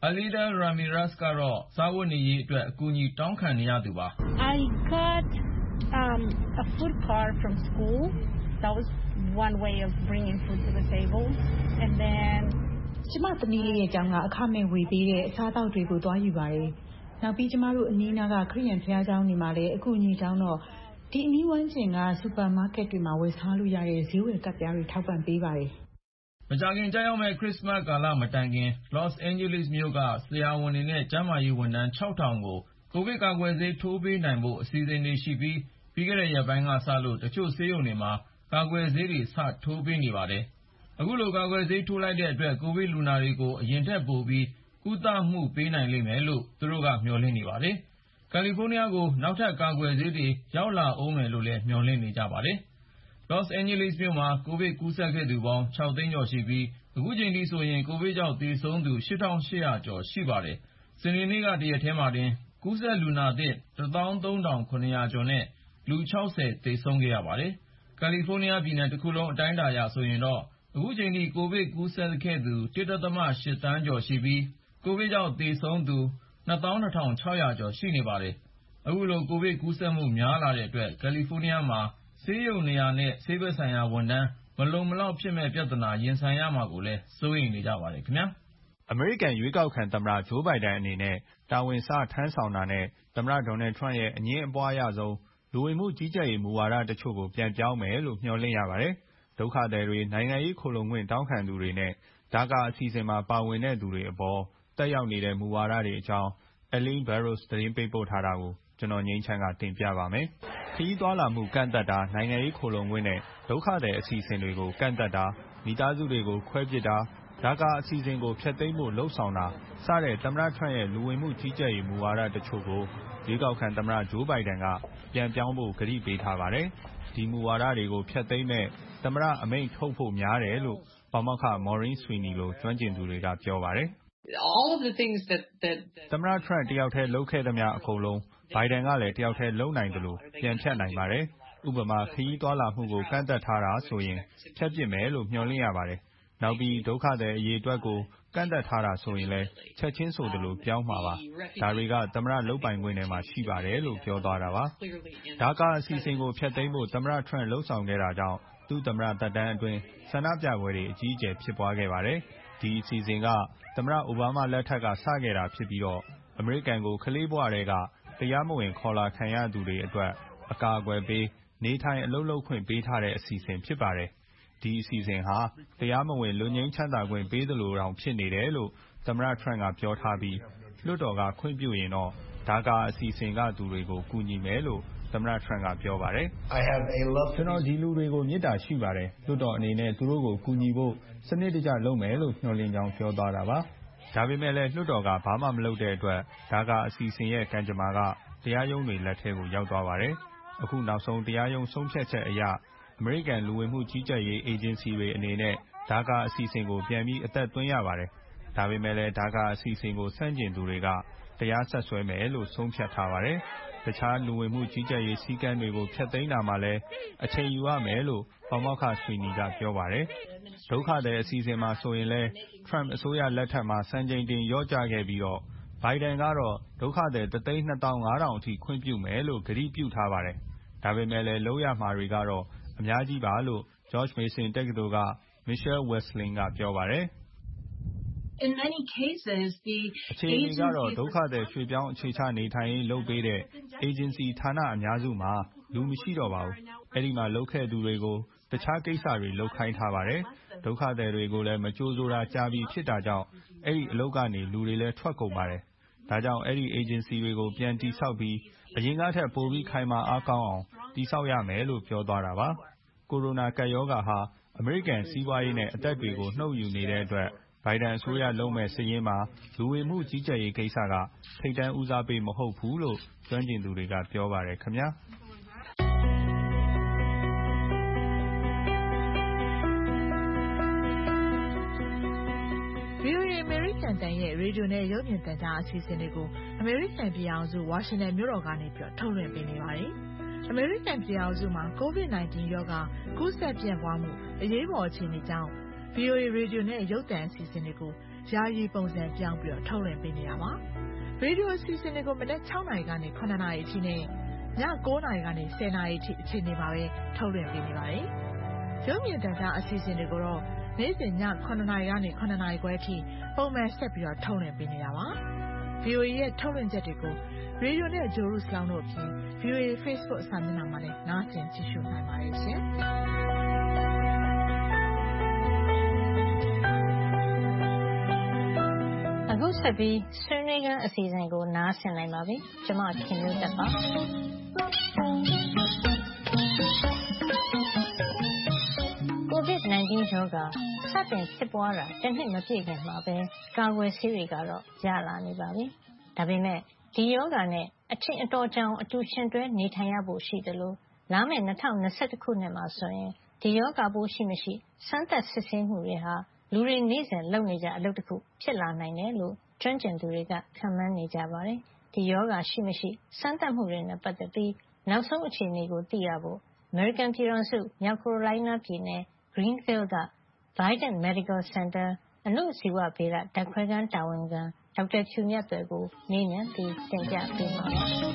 Alida Ramirez ကတော့စားဝတ်နေရေးအတွက်အကူအညီတောင်းခံနေရသူပါ I got um, a food card from school. That was one way of bringing food to the table. And then ကျမသမီးလေးရဲ့ကျောင်းကအခမဲ့ဝေပေးတဲ့အစားအသောက်တွေကိုတွားယူပါတယ်။နောက်ပြီးကျမတို့အနီးနားကခရစ်ယာန်ဘုရားကျောင်းတွေမှာလည်းအကူအညီတောင်းတော့ဒီအနီးဝန်းကျင်ကစူပါမားကတ်တွေမှာဝယ်စားလို့ရတဲ့ဈေးဝယ်ကတ်ပြားတွေထောက်ပံ့ပေးပါတယ်။မကြာခင်ကြာရောက်မဲ့ခရစ်စမတ်ကာလမတိုင်ခင် Los Angeles မြို့ကဆရာဝန်တွေနဲ့ကျန်းမာရေးဝန်ထမ်း ၆ထောင်ကိုကိုဗစ်ကာကွယ်ဆေးထိုးပေးနိုင်ဖို့အစီအစဉ်တွေရှိပြီးပြီးခဲ့တဲ့ရက်ပိုင်းကစလို့တချို့ဆေးရုံတွေမှာကာကွယ်ဆေးတွေစထိုးပေးနေပါတယ်။အခုလိုကာကွယ်ဆေးထိုးလိုက်တဲ့အတွက်ကိုဗစ်လူနာတွေကိုအရင်ထက်ပိုပြီးကုသမှုပေးနိုင်လိမ့်မယ်လို့သူတို့ကမျှော်လင့်နေပါတယ်။ကယ်လီဖိုးနီးယားကိုနောက်ထပ်ကာကွယ်ဆေးတွေရောက်လာအောင်မယ်လို့လည်းမျှော်လင့်နေကြပါတယ်။ Los Angeles မြို့မှာကိုဗစ်ကူးစက်ခဲ့သူပေါင်း ၆သိန်းကျော်ရှိပြီးအခုချိန်ထိဆိုရင်ကိုဗစ်ကြောင့်သေဆုံးသူ ရှစ်ထောင်ရှစ်ရာကျော်ရှိပါတယ်။စနေနေ့ကတရက်ထဲမှာတင်ကူးစက်လူနာသစ် တစ်သောင်းသုံးထောင်ခုနှစ်ရာကျော်နဲ့လူ ခြောက်ဆယ်သေဆုံးခဲ့ရပါတယ်။ ကယ်လီဖိုးနီးယားပြည်နယ်တစ်ခုလုံးအတိုင်းအတာအရဆိုရင်တော့အခုချိန်ထိကိုဗစ်ကူးစက်ခဲ့သူ တစ်ဒသမ ရှစ်သန်းကျော်ရှိပြီးကိုဗစ်ကြောင့်သေဆုံးသူ နှစ်သောင်းနှစ်ထောင်ခြောက်ရာကျော်ရှိနေပါတယ်။အခုလိုကိုဗစ်ကူးစက်မှုများလာတဲ့အတွက်ကယ်လီဖိုးနီးယားမှာဆေးရုံနေရာနဲ့ဆေးဘက်ဆိုင်ရာဝန်ထမ်းမလုံမလောက်ဖြစ်မဲ့ပြဿနာရင်ဆိုင်ရမှာကိုလည်းစိုးရိမ်နေကြပါတယ်ခင်ဗျာအမေရိကန်ရွေးကောက်ခံသမ္မတဂျိုးဘိုင်ဒန်အနေနဲ့တာဝန်စထမ်းဆောင်တာနဲ့သမ္မတဒေါ်နယ်ထရန့်ရဲ့အငြင်းအပွားရဆုံးလူဝင်မှုကြီးကြပ်ရေးမူဝါဒတချို့ကိုပြန်ပြောင်းမယ်လို့မျှော်လင့်ရပါတယ်။ဒုက္ခသည်တွေနိုင်ငံရေးခိုလှုံခွင့်တောင်းခံသူတွေနဲ့ဒါကာအစီအစဉ်မှာပါဝင်တဲ့သူတွေအပေါ်တက်ရောက်နေတဲ့မူဝါဒတွေအကြောင်း Elaine Barros သတင်းပေးပို့ထားတာကိုကျွန်တော်ငြိမ်းချမ်းကတင်ပြပါမယ်။ခရီးသွားလာမှုကန့်သတ်တာနိုင်ငံရေးခိုလှုံခွင့်နဲ့ဒုက္ခသည်အစီအစဉ်တွေကိုကန့်သတ်တာမိသားစုတွေကိုခွဲပစ်တာဒါကာအစီအစဉ်ကိုဖျက်သိမ်းဖို့လှုံ့ဆော်တာစတဲ့သမ္မတထရန့်ရဲ့လူဝင်မှုကြီးကြပ်ရေးမူဝါဒတချို့ကိုရွေးကောက်ခံသမ္မတဂျိုးဘိုင်ဒန်ကပြန်ပြောင်းဖို့ကတိပေးထားပါတယ်။ဒီမူဝါဒတွေကိုဖျက်သိမ်းမဲ့သမ္မတအမိန့်ထုတ်ဖို့များတယ်လို့ပါမောက္ခ Maureen Sweeney လိုကျွမ်းကျင်သူတွေကပြောပါတယ်။ All of the things that that သမ္မတထရန့်တယောက်တည်းလုပ်ခဲ့သမျှအကုန်လုံးဘိုင်ဒန်ကလည်းတယောက်တည်းလုပ်နိုင်တယ်လို့ပြန်ဖြတ်နိုင်ပါတယ်။ဥပမာခရီးသွားလာမှုကိုကန့်သတ်ထားတာဆိုရင်ဖြတ်ပစ်မယ်လို့မျှော်လင့်ရပါတယ်။နောက်ပြီးဒုက္ခသည်အရေးအတွက်ကိုကန့်သတ်ထားတာဆိုရင်လည်းချက်ချင်းဆိုသလိုပြောင်းမှာပါ။ဒါတွေကသမ္မတလုပ်ပိုင်ခွင့်ထဲမှာရှိပါတယ်လို့ပြောသွားတာပါ။ဒါကာအစီအစဉ်ကိုဖျက်သိမ်းဖို့သမ္မတထရန့်လှုံ့ဆော်ခဲ့တာကြောင့်သူ့သမ္မတသက်တမ်းအတွင်းဆန္ဒပြပွဲတွေအကြီးအကျယ်ဖြစ်ပွားခဲ့ပါတယ်။ဒီအစီအစဉ်ကသမ္မတအိုဘားမားလက်ထက်ကစခဲ့တာဖြစ်ပြီးတော့အမေရိကန်ကိုကလေးဘဝထဲကတရားမဝင်ခေါ်လာခံရသူတွေအတွက်အကာအကွယ်ပေးနေထိုင်အလုပ်လုပ်ခွင့်ပေးထားတဲ့အစီအစဉ်ဖြစ်ပါတယ်။ဒီအစီအစဉ်ဟာတရားမဝင်လွတ်ငြိမ်းချမ်းသာခွင့်ပေးသလိုတောင်ဖြစ်နေတယ်လို့သမ္မတထရန့်ကပြောထားပြီးလွှတ်တော်ကခွင့်ပြုရင်တော့ဒါကာအစီအစဉ်ကသူတွေကိုကူညီမယ်လို့သမ္မတထရန့်ကပြောပါတယ်။ကျွန်တော်ဒီလူတွေကိုမေတ္တာရှိပါတယ်။လွှတ်တော်အနေနဲ့သူတို့ကိုကူညီဖို့စနစ်တကျလုပ်မယ်လို့မျှော်လင့်ကြောင်းပြောသွားတာပါ။ဒါပေမဲ့လည်းလွှတ်တော်ကဘာမှမလုပ်တဲ့အတွက်ဒါကာအစီအစဉ်ရဲ့ကံကြမ္မာကတရားရုံးတွေလက်ထဲကိုရောက်သွားပါတယ်။အခုနောက်ဆုံးတရားရုံးဆုံးဖြတ်ချက်အရအမေရိကန်လူဝင်မှုကြီးကြပ်ရေးအေဂျင်စီတွေအနေနဲ့ဒါကာအစီအစဉ်ကိုပြန်ပြီးအသက်သွင်းရပါတယ်။ဒါပေမဲ့လည်းဒါကာအစီအစဉ်ကိုဆန့်ကျင်သူတွေကတရားဆက်စွဲမယ်လို့ဆုံးဖြတ်ထားပါတယ်။တခြားလူဝင်မှုကြီးကြပ်ရေးစည်းကမ်းတွေကိုဖျက်သိမ်းတာမှလည်းအချိန်ယူရမယ်လို့ပါမောက္ခဆွီနီကပြောပါတယ်။ဒုက္ခသည်အစီအစဉ်မှာဆိုရင်လည်းထရန့်အစိုးရလက်ထက်မှာစံချိန်တင်လျော့ကျခဲ့ပြီးတော့ဘိုင်ဒန်ကတော့ဒုက္ခသည်တစ်သိန်းနှစ်သောင်းငါးထောင်အထိခွင့်ပြုမယ်လို့ကတိပြုထားပါတယ်။ဒါပေမဲ့လည်းလုပ်ရမှာတွေကတော့အများကြီးပါလို့ George Mason တက္ကသိုလ်က Michelle Wesling ကပြောပါတယ်။ In many cases the အခြေအနေကတော့ဒုက္ခသည်ရွှေ့ပြောင်းအခြေချနေထိုင်ရေးလုပ်ပေးတဲ့ agency ဌာနအများစုမှာလူမရှိတော့ပါဘူး။အဲဒီမှာလုပ်ခဲ့သူတွေကိုတခြားကိစ္စတွေလုပ်ခိုင်းထားပါတယ်။ဒုက္ခသည်တွေကိုလည်းမကြိုဆိုတာကြာပြီဖြစ်တာကြောင့်အဲဒီအလုပ်ကနေလူတွေလည်းထွက်ကုန်ပါတယ်။ဒါကြောင့်အဲဒီ agency တွေကိုပြန်တည်ဆောက်ပြီးအရင်ကထက်ပိုပြီးခိုင်မာအားကောင်းအောင်တည်ဆောက်ရမယ်လို့ပြောသွားတာပါ။ကိုရိုနာကပ်ရောဂါဟာအမေရိကန်စီးပွားရေးနဲ့အသက်တွေကိုနှုတ်ယူနေတဲ့အတွက်ဘိုင်ဒန်အစိုးရလုပ်မဲ့စာရင်းမှာလူဝင်မှုကြီးကြပ်ရေးကိစ္စကထိပ်တန်းဦးစားပေးမဟုတ်ဘူးလို့ကျွမ်းကျင်သူတွေကပြောပါတယ်ခင်ဗျာ။ဗွီအိုအေ အမေရိကန်တန်ရဲ့ရေဒီယိုနဲ့ရုပ်မြင်သံကြားအစီအစဉ်တွေကိုအမေရိကန်ပြည်အောင်စုဝါရှင်တန်မြို့တော်ကနေပြီးထုတ်လွှင့်ပေးနေပါတယ်။အမေရိကန်ပြည်အောင်စုမှာ ကိုဗစ် ၁၉ ရောဂါကူးစက်ပြန့်ပွားမှုအရေးပေါ်အခြေအနေကြောင့်ဗွီအိုအေရေဒီယိုနဲ့ရုပ်သံအစီအစဉ်တွေကိုယာယီပုံစံပြောင်းပြီးတော့ထုတ်လွှင့်ပေးနေတာပါရေဒီယိုအစီအစဉ်တွေကိုမနက်၆နာရီကနေခုနှစ်နာရီအထိနဲ့ည၉နာရီကနေ၁၀နာရီအထိအချိန်တွေမှာပဲထုတ်လွှင့်ပေးနေပါတယ်ရုပ်မြင်သံကြားအစီအစဉ်တွေကိုတော့နေ့စဉ်ညခုနှစ်နာရီကနေခုနှစ်နာရီခွဲအထိပုံမှန်ဆက်ပြီးတော့ထုတ်လွှင့်ပေးနေတာပါ ဗွီအိုအေ ရဲ့ထုတ်လွှင့်ချက်တွေကိုရေဒီယိုနဲ့ဂျိုရုစလောင်းတို့အပြင် ဗွီအိုအေ Facebook စာမျက်နှာမှာလည်းနားဆင်ကြည့်ရှုနိုင်ပါတယ်ရှင်အခုဆက်ပြီးဆွေးနွေးခန်းအစီအစဉ်ကိုနားဆင်နိုင်ပါပြီကျွန်မခင်မျိုးတက်ပါကိုဗစ်၁၉ ရောဂါစတင်ဖြစ်ပွားတာတစ်နှစ်မပြည့်ခင်မှာပဲကာကွယ်ဆေးတွေကတော့ရလာနေပါပြီ။ဒါပေမဲ့ဒီရောဂါနဲ့အချိန်အတော်ကြာအတူရှင်တွဲနေထိုင်ရဖို့ရှိတယ်လို့လာမယ့်၂၀၂၁ခုနှစ်မှာဆိုရင်ဒီရောဂါပိုးရှိမရှိစမ်းသပ်စစ်ဆေးမှုတွေဟာလူတွေနေ့စဉ်လုပ်နေကြအလုပ်တစ်ခုဖြစ်လာနိုင်တယ်လို့ကျွမ်းကျင်သူတွေကခန့်မှန်းနေကြပါတယ်။ဒီရောဂါရှိမရှိစမ်းသပ်မှုတွေနဲ့ပတ်သက်ပြီးနောက်ဆုံးအခြေအနေကိုသိရဖို့ American ပြည်ထောင်စုမြောက်ကာရိုလိုင်းနားပြည်နယ် Greenfield က Vidant Medical Center အဏုဇီဝဗေဒဓာတ်ခွဲခန်းတာဝန်ခံဒေါက်တာဖြူမြတ်သွယ်ကိုမေးမြန်းပြီးတင်ပြပေးပါမယ်။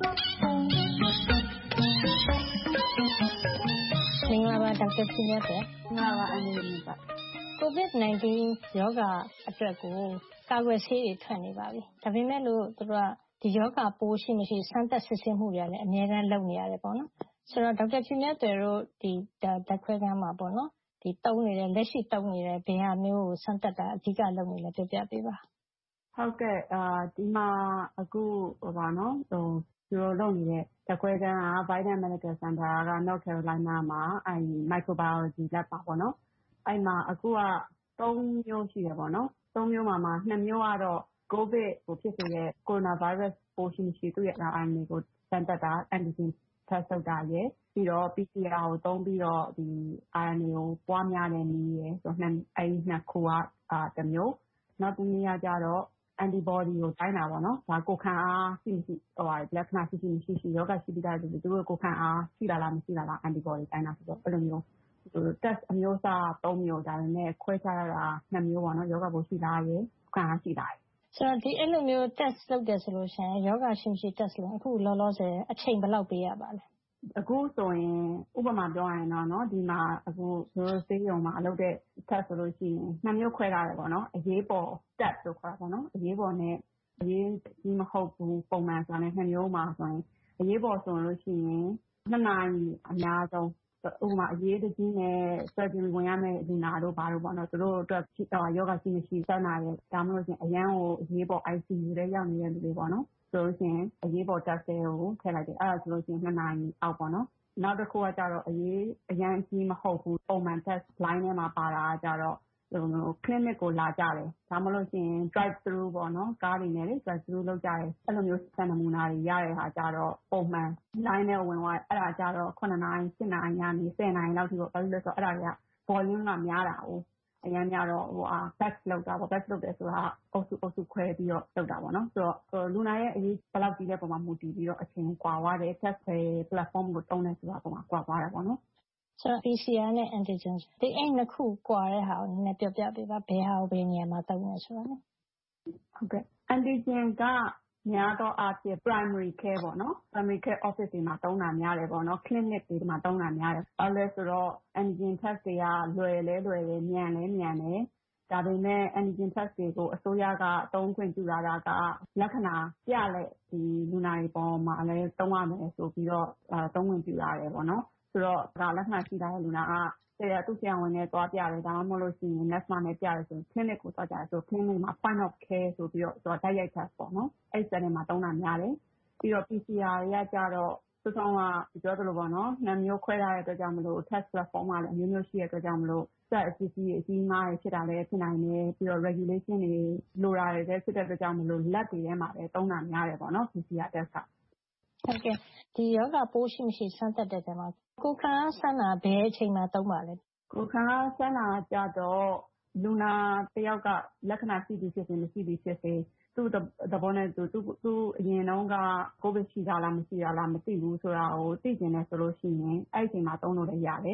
မင်္ဂလာပါဒေါက်တာဖြူမြတ်သွယ်။မင်္ဂလာပါအန်ဒီပါ။ကိုဗစ်၁၉ ရောဂါအတွက်ကိုကာကွယ်ဆေးတွေထွက်နေပါပြီ။ဒါပေမဲ့လို့သူတို့ကဒီရောဂါပိုးရှိမရှိစမ်းသပ်စစ်ဆေးမှုတွေလည်းအများကြီးလုပ်နေရတယ်ပေါ့နော်။ဆိုတော့ဒေါက်တာဖြူမြတ်သွယ်တို့ဒီဓာတ်ခွဲခန်းမှာပေါ့နော်။ဒီတုံးနေတယ်လက်ရှိတုံးနေတယ်ဘယ်ဟာမျိုးကိုစမ်းသပ်တာအဓိကလုပ်နေလဲပြောပြပေးပါဟုတ်ကဲ့အာဒီမှာအခုဟိုပါနော်ဟိုဒီလိုလုပ်နေတဲ့ဓာတ်ခွဲခန်းက Vidant Medical Center က North Carolina မှာအဲ Microbiology Lab ပါပေါ့နော်အဲ့မှာအခုကသုံးမျိုးရှိတယ်ပေါ့နော်သုံးမျိုးမှာမှာနှစ်မျိုးကတော့ COVID ကိုဖြစ်စေတဲ့ Coronavirus ပိုးရှိမရှိသူ့ရဲ့ အာအန်အေ ကိုစမ်းသပ်တာ Antigen Test လုပ်တာရယ်ပြီးတော့ ပီ စီ အာ ကိုသုံးပြီးတော့ဒီ အာအန်အေ ကိုပွားများတဲ့နည်းရယ်ဆိုတော့အဲဒီနှစ်ခုကအာတစ်မျိုးနောက်တစ်နည်းကကြတော့ antibody ကိုတိုင်းတာပေါ့နော်ဒါကိုယ်ခံအားရှိမရှိဟိုဟာလက္ခဏာရှိရှိမရှိရှိယောဂရှိပြီးသားဆိုသူတို့ကိုယ်ခံအားရှိလာလားမရှိလာလား antibody တိုင်းတာဆိုတော့အဲ့လိုမျိုးသူတို့ test အမျိုးအစားသုံးမျိုးဒါပေမဲ့ခွဲခြားရတာနှစ်မျိုးပေါ့နော်ယောဂပိုးရှိလားရယ်ကိုယ်ခံအားရှိလားဆိုတော့ဒီအဲ့လိုမျိုး test လုပ်တယ်ဆိုလို့ရှိရင်ယောဂရှိမရှိ test လုပ်အခုလောလောဆယ်အချိန်ဘယ်လောက်ပေးရပါလဲအခုဆိုရင်ဥပမာပြောရရင်တော့เนาะဒီမှာအခုတို့ဆေးရုံမှာအလုပ်တဲ့ test ဆိုလို့ရှိရင်နှစ်မျိုးခွဲထားတယ်ပေါ့နော်အရေးပေါ် test လို့ခေါ်တာပေါ့နော်အရေးပေါ်နဲ့အရေးကြီးမဟုတ်ဘူးပုံမှန်ဆိုရင်နှစ်မျိုးမှာဆိုရင်အရေးပေါ်ဆိုလို့ရှိရင်နှစ်နာရီအများဆုံးဥပမာအရေးတကြီးနဲ့ surgery ဝင်ရမယ့်လူနာတို့ဘာလို့ပေါ့နော်သူတို့အတွက်ယောဂရှိမရှိစမ်းတာရဲ့ဒါမှမဟုတ်ရင်အရန်ကိုအရေးပေါ် I C U ထဲရောက်နေတဲ့လူတွေပေါ့နော်ဆိုလို့ရှိရင်အရေးပေါ် test တွေကိုထည့်လိုက်တယ်အဲ့ဒါဆိုလို့ရှိရင်နှစ်နာရီအောက်ပေါ့နော်နောက်တစ်ခုကကြတော့အရေးအရန်ကြီးမဟုတ်ဘူးပုံမှန် test line ထဲမှာပါတာကြတော့ဟို clinic ကိုလာကြတယ်ဒါမှမဟုတ်ရင် drive through ပေါ့နော်ကားတွေနဲ့လေ drive through လုပ်ကြတယ်အဲ့လိုမျိုးစံနမူနာတွေရတဲ့ဟာကြတော့ပုံမှန် line ထဲဝင်သွားအဲ့ဒါကြတော့ခုနှစ်နာရီရှစ်နာရီညနေဆယ်နာရီလောက်ထိပေါ့ဘာလို့လဲဆိုတော့အဲ့ဒါတွေက volume ကများတာ哦အရင်ကတော့ဟိုအာ batch လောက်တာပေါ့ batch လုပ်တယ်ဆိုတာအုပ်စုအုပ်စုခွဲပြီးတော့လုပ်တာပေါ့နော်ဆိုတော့လူနာရဲ့အရေးဘယ်လောက်ကြီးတဲ့ပုံမှာမူတည်ပြီးတော့အချိန်ကွာသွားတယ် test platform ကိုတုံးနေဆိုတာပုံမှာကွာသွားတယ်ပေါ့နော်ဆိုတော့ P C R နဲ့ antigen ဒီအဲ့နှစ်ခုကွာတဲ့ဟာကိုနည်းနည်းပြောပြပေးပါဘယ်ဟာကိုဘယ်နေရာမှာသုံးလဲဆိုတာနော်ဟုတ်ကဲ့ antigen ကများတော့အားဖြင့် primary care ပေါ့နော် primary care office တွေမှာသုံးတာများတယ်ပေါ့နော် clinic တွေမှာသုံးတာများတယ်အဲ့လဲဆိုတော့ antigen test တွေကလွယ်လဲလွယ်တယ်မြန်လဲမြန်တယ်ဒါပေမဲ့ antigen test တွေကိုအစိုးရကအသုံးခွင့်ပြုလာတာကလက္ခဏာပြလက်ဒီလူနာတွေပေါ်မှာလည်းသုံးရမယ်ဆိုပြီးတော့အဲသုံးခွင့်ပြုလာတယ်ပေါ့နော်ဆိုတော့ဒါလက္ခဏာရှိတဲ့လူနာကဆရာသူဆရာဝန်နဲ့တွားပြတယ်ဒါမှမဟုတ်လို့ရှိရင် nurse နဲ့ပြတယ်ဆိုရင် clinic ကိုတွားကြတယ်ဆို clinic မှာ point of care ဆိုပြီးတော့သူကတိုက်ရိုက် test ပေါ့နော်အဲ့ setting မှာသုံးတာများတယ်ပြီးတော့ P C R တွေကကြတော့သူဆောင်ကပြောသလိုပေါ့နော်နှစ်မျိုးခွဲထားတဲ့အတွက်ကြောင့်မလို့ test platform ကလည်းအမျိုးမျိုးရှိတဲ့အတွက်ကြောင့်မလို့စက်အစီအစီအကြီးမားတွေဖြစ်တာလည်းဖြစ်နိုင်တယ်ပြီးတော့ regulation တွေလိုတာတွေလည်းဖြစ်တဲ့အတွက်ကြောင့်မလို့ lab တွေထဲမှာလည်းသုံးတာများတယ်ပေါ့နော် P C R test ကဟုတ်ကဲ့ဒီယောဂပိုးရှိမရှိစမ်းသပ်တဲ့ထဲမှာကိုခံအားစမ်းတာဘယ်အချိန်မှာသုံးပါလဲကိုခံအားစမ်းတာကြတော့လူနာတယောက်ကလက္ခဏာရှိသည်ဖြစ်စေမရှိသည်ဖြစ်စေသူ့သဘောနဲ့သူသူအရင်တုန်းကကိုဗစ်ရှိတာလားမရှိတာလားမသိဘူးဆိုတာကိုသိကျင်တယ်ဆိုလို့ရှိရင်အဲ့ဒီအချိန်မှာသုံးလို့လည်းရတယ်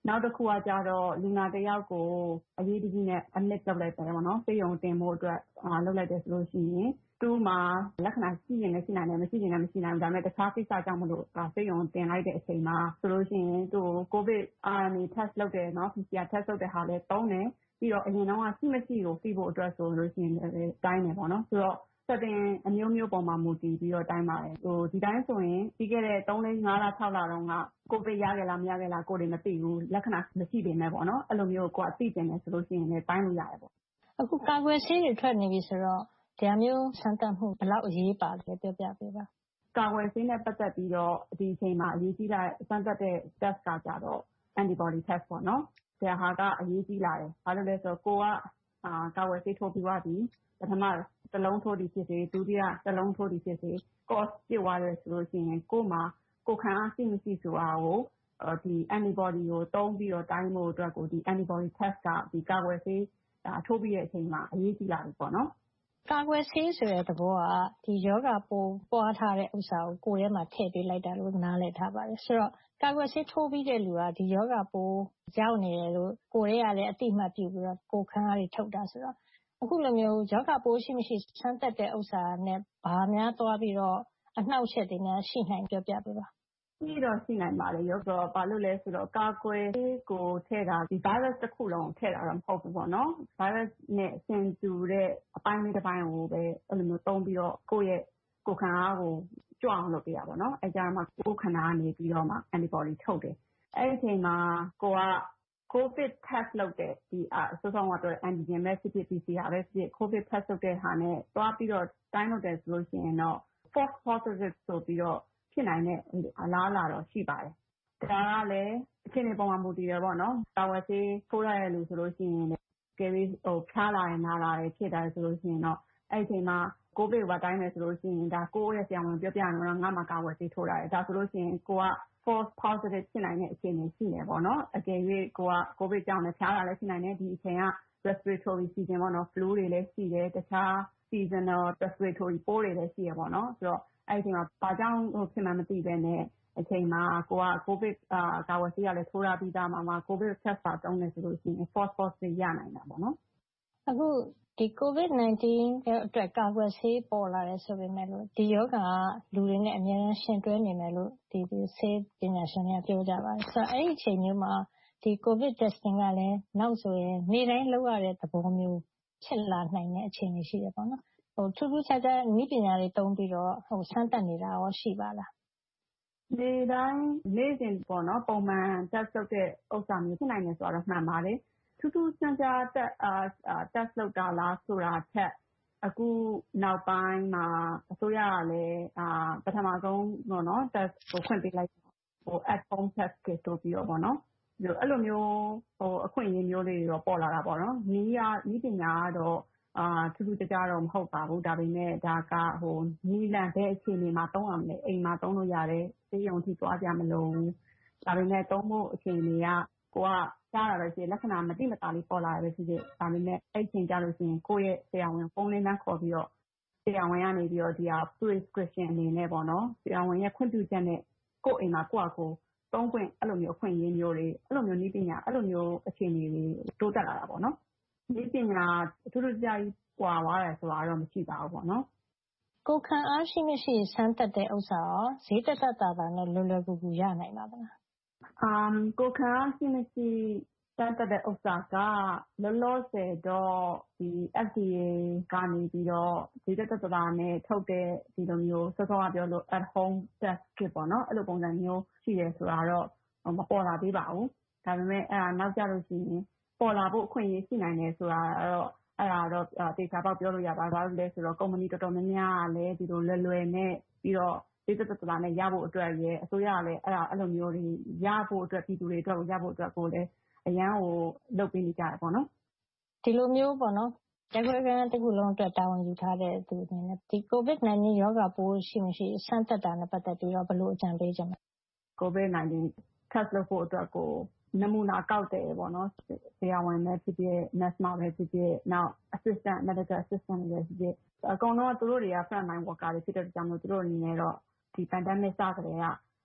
နောက်တစ်ခုကကြတော့လူနာတစ်ယောက်ကိုအရေးတကြီးနဲ့ admit လုပ်လိုက်တယ်ပေါ့နော်ဆေးရုံတင်ဖို့အတွက်လုပ်လိုက်တယ်ဆိုလို့ရှိရင်သူ့မှာလက္ခဏာရှိရင်လည်းရှိနိုင်တယ်မရှိရင်လည်းမရှိနိုင်ဘူးဒါပေမဲ့တခြားကိစ္စကြောင့်မလို့ဆေးရုံတင်လိုက်တဲ့အချိန်မှာဆိုလို့ရှိရင်သူ COVID အာ အန် အေ test လုပ်တယ်နော် ပီ စီ အာ test လုပ်တဲ့ဟာလည်းသုံးတယ်ပြီးတော့အရင်တော့ရှိမရှိကိုသိဖို့အတွက်ဆိုလို့ရှိရင်တိုင်းတယ်ပေါ့နော်ဆိုတော့setting အမျိုးမျိုးပေါ်မှာမူတည်ပြီးတော့တိုင်းပါတယ်ဟိုဒီတိုင်းဆိုရင်ပြီးခဲ့တဲ့သုံး လေး ငါးလ ခြောက်လတုန်းကကိုဗစ်ရခဲ့လားမရခဲ့လားကိုယ်တွေမသိဘူးလက္ခဏာမရှိပေမဲ့ပေါ့နော်အဲ့လိုမျိုးကိုယ်ကသိကျင်တယ်ဆိုလို့ရှိရင်လည်းတိုင်းလို့ရတယ်ပေါ့အခုကာကွယ်ဆေးတွေထွက်နေပြီဆိုတော့ဒီမျိုးစမ်းသပ်မှုဘယ်လောက်အရေးပါလဲပြောပြပေးပါကာကွယ်ဆေးနဲ့ပတ်သက်ပြီးတော့ဒီအချိန်မှာအရေးကြီးတဲ့စမ်းသပ်တဲ့ test ကကြတော့ antibody test ပေါ့နော်ဒါဟာကအရေးကြီးလာတယ်ဘာလို့လဲဆိုတော့ကိုကအာကာကွယ်ဆေးထိုးပြီးသွားပြီပထမတစ်လုံးထိုးသည်ဖြစ်စေဒုတိယတစ်လုံးထိုးသည်ဖြစ်စေ course ပြည့်သွားတယ်ဆိုလို့ရှိရင်ကိုယ်မှာကိုယ်ခံအားရှိမရှိဆိုတာကိုဒီ antibody ကိုသုံးပြီးတော့တိုင်းဖို့အတွက်ကိုဒီ antibody test ကဒီကာကွယ်ဆေးထိုးပြီးတဲ့အချိန်မှာအရေးကြီးလာပြီပေါ့နော်ကာကွယ်ဆေးဆိုတဲ့သဘောကဒီယောဂပိုးပွားထားတဲ့ဥစ္စာကိုကိုယ်ထဲမှာထည့်ပေးလိုက်တာလို့နားလည်ထားပါတယ်ဆိုတော့ကာကွယ်ဆေးထိုးပြီးတဲ့လူကဒီယောဂပိုးရောက်နေတယ်လို့ကိုယ်ရဲ့ကလည်းအတိအမှတ်ပြုပြီးတော့ကိုယ်ခံအားတွေထုတ်တာဆိုတော့အခုလိုမျိုးယောဂပိုးရှိမရှိစမ်းသပ်တဲ့ဥစ္စာနဲ့ဘာများသွားပြီးတော့အနှောက်အယှက်တွေများရှိနိုင်ပြောပြပေးပါပြီးတော့ရှိနိုင်ပါတယ်ရောတော့ဘာလို့လဲဆိုတော့ကာကွယ်ကိုထည့်တာဒီ virus တစ်ခုလုံးထည့်တာတော့မဟုတ်ဘူးပေါ့နော် virus နဲ့အဆင်တူတဲ့အပိုင်းလေးတစ်ပိုင်းကိုပဲအဲ့လိုမျိုးသုံးပြီးတော့ကိုယ့်ရဲ့ကိုယ်ခံအားကိုကြွအောင်လုပ်ပေးရပါတော့အဲကြမှာကိုယ်ခန္ဓာကနေပြီးတော့မှ antibody ထုတ်တယ်အဲ့ဒီအချိန်မှာကိုက COVID test လုပ်တဲ့ဒီအဆိုးဆုံးကတော့ antigen ပဲဖြစ်ဖြစ် ပီ စီ အာ ပဲဖြစ်ဖြစ် COVID test လုပ်တဲ့ဟာနဲ့တွားပြီးတော့တိုင်းလုပ်တယ်ဆိုလို့ရှိရင်တော့ false positive ဆိုပြီးတော့ဖြစ်နိုင်တဲ့အလားအလာတော့ရှိပါတယ်။ဒါကလည်းအခြေအနေပေါ်မှာမူတည်ရပေါ့နော်။ကာဝယ်ဆေးထိုးရတဲ့လူဆိုလို့ရှိရင်လည်းကဲပြီးဟိုဖျားလာရင်နာလာတယ်ဖြစ်တယ်ဆိုလို့ရှိရင်တော့အဲ့ဒီအချိန်မှာကိုဗစ်ကတိုင်းမယ်ဆိုလို့ရှိရင်ဒါကိုယ့်ရဲ့ဆရာဝန်ပြောပြရင်တော့ငါမှကာဝယ်ဆေးထိုးရတယ်။ဒါဆိုလို့ရှိရင်ကိုက false positive ဖြစ်နိုင်တဲ့အခြေအနေရှိနေပေါ့နော်။အကယ်၍ကိုကကိုဗစ်ကြောင့်လည်းဖျားလာလည်းရှိနိုင်တယ်ဒီအချိန်က respiratory season ပေါ့နော် flu တွေလည်းရှိတယ်တခြား seasonal respiratory ပိုးတွေလည်းရှိရပေါ့နော်ဆိုတော့အဲ့ဒီမှာဘာကြောင့်ဖြစ်မှန်းမသိပဲနဲ့အချိန်မှာကိုကကိုဗစ်အာကာဝယ်ဆေးရလည်းထိုးရပြီးသားမှာမှာကိုဗစ် test ပါတုံးနေဆိုလို့ရှိရင် false positive ရနိုင်တာပေါ့နော်အခုဒီ COVID nineteen အတွက်ကာကွယ်ဆေးပေါ်လာတယ်ဆိုပေမဲ့လို့ဒီယောဂါကလူတွေနဲ့အများကြီးရှင်တွဲနေမယ်လို့ဒီဆေးပညာရှင်တွေကပြောကြပါတယ်ဆိုတော့အဲ့ဒီအချိန်မျိုးမှာဒီ COVID testing ကလည်းနောက်ဆိုရင်နေ့တိုင်းလုပ်ရတဲ့သဘောမျိုးဖြစ်လာနိုင်တဲ့အခြေအနေရှိတယ်ပေါ့နော်ဟိုထူးထူးခြားခြားနည်းပညာတွေသုံးပြီးတော့ဟိုစမ်းသပ်နေတာရောရှိပါလားနေ့တိုင်းနေ့စဉ်ပေါ့နော်ပုံမှန် test လုပ်တဲ့ဥစ္စာမျိုးဖြစ်နိုင်တယ်ဆိုတော့မှန်ပါတယ်ထူးထူးခြားခြားတက်အာ test လုပ်တာလားဆိုတာထက်အခုနောက်ပိုင်းမှာအစိုးရကလည်းအာပထမဆုံးပေါ့နော် test ကိုဖွင့်ပေးလိုက်ဟို at home test ကိုတိုးပြီးတော့ပေါ့နော်အဲ့လိုမျိုးဟိုအခွင့်အရေးမျိုးတွေတော့ပေါ်လာတာပေါ့နော်နီးရနီးပညာကတော့အာထူးထူးခြားခြားတော့မဟုတ်ပါဘူးဒါပေမဲ့ဒါကဟိုနီးလန့်တဲ့အခြေအနေမှာသုံးရမယ်အိမ်မှာသုံးလို့ရတယ်ဆေးရုံထိသွားကြမလို့ဒါပေမဲ့သုံးဖို့အခြေအနေကကိုကကြားတာပဲရှိလက္ခဏာမတိမတာလေးပေါ်လာတယ်ဖြစ်ဖြစ်ဒါပေမဲ့အဲ့ချိန်ကြလို့ရှိရင်ကိုယ့်ရဲ့ဆရာဝန်ဖုန်းလေးနှမ်းခေါ်ပြီးတော့ဆရာဝန်ကနေပြီးတော့ဒီဟာ prescription အနေနဲ့ပေါ့နော်ဆရာဝန်ရဲ့ခွင့်ပြုချက်နဲ့ကိုယ့်အိမ်မှာကိုယ့်အကိုသုံးခွင့်အဲ့လိုမျိုးအခွင့်အရေးမျိုးတွေအဲ့လိုမျိုးနည်းပညာအဲ့လိုမျိုးအခြေအနေတွေတိုးတက်လာတာပေါ့နော်နည်းပညာအထူးထူးခြားကြီးပွာသွားတယ်ဆိုတာတော့မရှိပါဘူးပေါ့နော်ကိုခံအားရှိမရှိစမ်းသပ်တဲ့ဥစ္စာရောဈေးတက်တက်တာတာနဲ့လွယ်လွယ်ကူကူရနိုင်ပါသလားအမ်ကိုခံအားရှိမရှိစမ်းသပ်တဲ့ဥစ္စာကလောလောဆယ်တော့ဒီ F D A ကနေပြီးတော့ဈေးတက်တက်တာနဲ့ထုတ်တဲ့ဒီလိုမျိုးစောစောကပြောလို့ at home test kit ပေါ့နော်အဲ့လိုပုံစံမျိုးရှိတယ်ဆိုတာတော့မပေါ်လာသေးပါဘူးဒါပေမဲ့အဲ့ဒါနောက်ကြလို့ရှိရင်ပေါ်လာဖို့အခွင့်အရေးရှိနိုင်တယ်ဆိုတာတော့အဲ့ဒါတော့တေချာပေါက်ပြောလို့ရပါဘာလို့လဲဆိုတော့ကုမ္ပဏီတော်တော်များများကလည်းဒီလိုလွယ်လွယ်နဲ့ပြီးတော့ဒီတက်တက်တာနဲ့ရဖို့အတွက်ရဲ့အစိုးရကလည်းအဲ့ဒါအဲ့လိုမျိုးတွေရဖို့အတွက်ပြည်သူတွေအတွက်ကိုရဖို့အတွက်ကိုလည်းအရန်ကိုလုပ်ပေးနေကြတယ်ပေါ့နော်ဒီလိုမျိုးပေါ့နော်တကယ်ကတကူလုံးအတွက်တာဝန်ယူထားတဲ့သူအနေနဲ့ဒီ COVID nineteen ရောဂါပိုးရှိမရှိစမ်းသပ်တာနဲ့ပတ်သက်ပြီးတော့ဘယ်လိုအကြံပေးချင်လဲ COVID nineteen test လုပ်ဖို့အတွက်ကိုနမူနာကောက်တယ်ပေါ့နော်ဆရာဝန်ပဲဖြစ်ဖြစ် nurse မပဲဖြစ်ဖြစ်နောက် assistant medical assistant တွေဖြစ်ဖြစ်အကုန်လုံးကသူတို့တွေက front line worker တွေဖြစ်တဲ့ကြောင့်မို့သူတို့အနေနဲ့တော့ဒီ pandemic စကြတဲ့က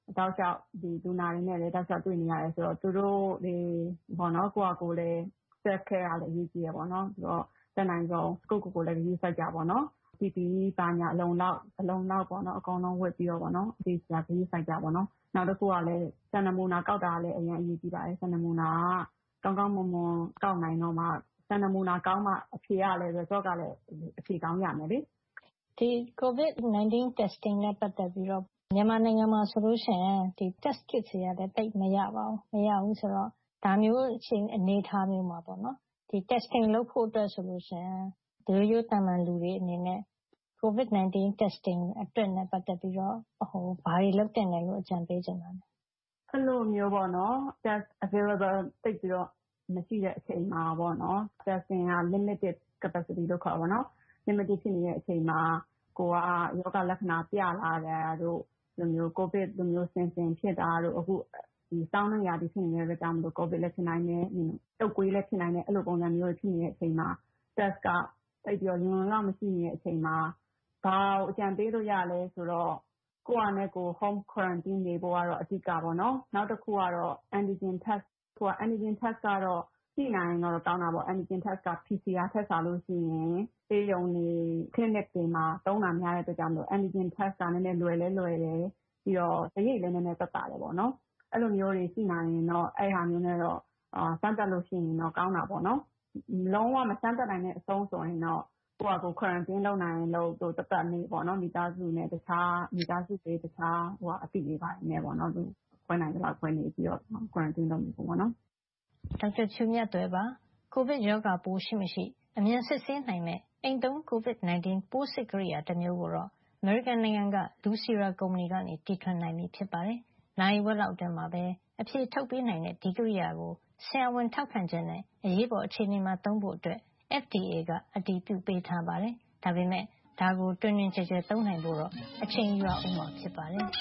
တောက်လျှောက်ဒီလူနာတွေနဲ့လည်းတောက်လျှောက်တွေ့နေရတယ်ဆိုတော့သူတို့တွေပေါ့နော်ကိုယ့်အကိုလည်း self care ကလည်းအရေးကြီးရပေါ့နော်ဆိုတော့တနိုင်ဆုံးကိုယ့်ကိုယ်ကိုလည်းရေးစိုက်ကြပေါ့နော် P P E ပါညာအလုံးလောက်အလုံးလောက်ပေါ့နော်အကောင်လုံးဝတ်ပြီးတော့ပေါ့နော်ဒီစရာရေးစိုက်ကြပေါ့နော်နောက်တစ်ခုကလည်းစံနမူနာကောက်တာလည်းအရင်အရေးကြီးပါတယ်စံနမူနာကကောင်းကောင်းမွန်မွန်ကောက်နိုင်တော့မှစံနမူနာကောင်းမှအဖြေရလည်း result ကလည်းအဖြေကောင်းရမယ်လေဒီ COVID nineteen testing နဲ့ပတ်သက်ပြီးတော့မြန်မာနိုင်ငံမှာဆိုလို့ရှိရင်ဒီ test kit တွေကလည်းတိတ်မရပါဘူးမရဘူးဆိုတော့ဒါမျိုးအချိန်အနေထားမျိုးမှာပေါ့နော်ဒီ testing လုပ်ဖို့အတွက်ဆိုလို့ရှိရင်ဒီလိုတမန်လူတွေအနေနဲ့ COVID nineteen testing အတွက်နဲ့ပတ်သက်ပြီးတော့ဟိုဘာတွေလုပ်တင်တယ်လို့အကြံပေးချင်တာလဲအဲ့လိုမျိုးပေါ့နော် test available တိတ်ပြီးတော့မရှိတဲ့အချိန်မှာပေါ့နော် testing က limited capacity လို့ခေါ်ပါတော့နော် limited ဖြစ်နေတဲ့အချိန်မှာကိုကယောဂလက္ခဏာပြလာတာတို့လိုမျိုး COVID လိုမျိုးဆင်ဆင်ဖြစ်တာတို့အခုဒီစောင်းနေရသည်ဖြစ်နေတဲ့အတွက်ကြောင့်မလို့ COVID လည်းဖြစ်နိုင်တယ်တုပ်ကွေးလည်းဖြစ်နိုင်တယ်အဲ့လိုပုံစံမျိုးဖြစ်နေတဲ့အချိန်မှာ test ကတိတ်ပြီးတော့လုံလုံလောက်မရှိနေတဲ့အချိန်မှာဘာအကြံပေးလို့ရလဲဆိုတော့ကိုယ့်အနေနဲ့ကို home quarantine နေဖို့ကတော့အဓိကပေါ့နော်နောက်တစ်ခုကတော့ antigen test ကိုက antigen test ကတော့ကြည့်နိုင်တော့ကောင်းတာပေါ့ antigen test က P C R test လာလို့ရှိရင်ပေးရုံနေ clinic တွေမှာသုံးတာများတဲ့အတွက်ကြောင့်မလို့ antigen test ကလည်းနည်းနည်းလွယ်လဲလွယ်တယ်ပြီးတော့တရိပ်လည်းနည်းနည်းသက်သာတယ်ပေါ့နော်အဲ့လိုမျိုးတွေရှိနိုင်ရင်တော့အဲ့ဟာမျိုးနဲ့တော့အာစမ်းသပ်လို့ရှိရင်တော့ကောင်းတာပေါ့နော်လုံးဝမစမ်းသပ်နိုင်တဲ့အဆုံးဆိုရင်တော့ကိုယ့်အကို quarantine လုပ်နိုင်လို့တို့တသက်နေပေါ့နော်မိသားစုနဲ့တခြားမိသားစုတွေတခြားဟိုအပိလေးပါနေပေါ့နော်သူခွဲနိုင်တယ်လို့ခွဲနေပြီးတော့ quarantine လုပ်နေပေါ့နော်ဒေါက်တာချူမြတ်သွဲပါကိုဗစ်ရောဂါပိုးရှိမရှိအမြန်စစ်ဆေးနိုင်တဲ့အိမ်သုံး COVID nineteen ပိုးစစ်ကရိယာတစ်မျိုးကိုတော့အမေရိကန်နိုင်ငံက Lucira ကုမ္ပဏီကနေတီထွင်နိုင်ပြီဖြစ်ပါတယ်။နိုင်ဝက်လောက်အတွင်းမှာပဲအဖြေထုတ်ပေးနိုင်တဲ့ဒီကရိယာကိုဆရာဝန်ထောက်ခံချက်နဲ့အရေးပေါ်အခြေအနေမှာသုံးဖို့အတွက် F D A ကအတည်ပြုပေးထားပါတယ်။ဒါပေမဲ့ဒါကိုတွင်တွင်ကျယ်ကျယ်သုံးနိုင်ဖို့တော့အချိန်ယူရဦးမှာဖြစ်ပါတယ်။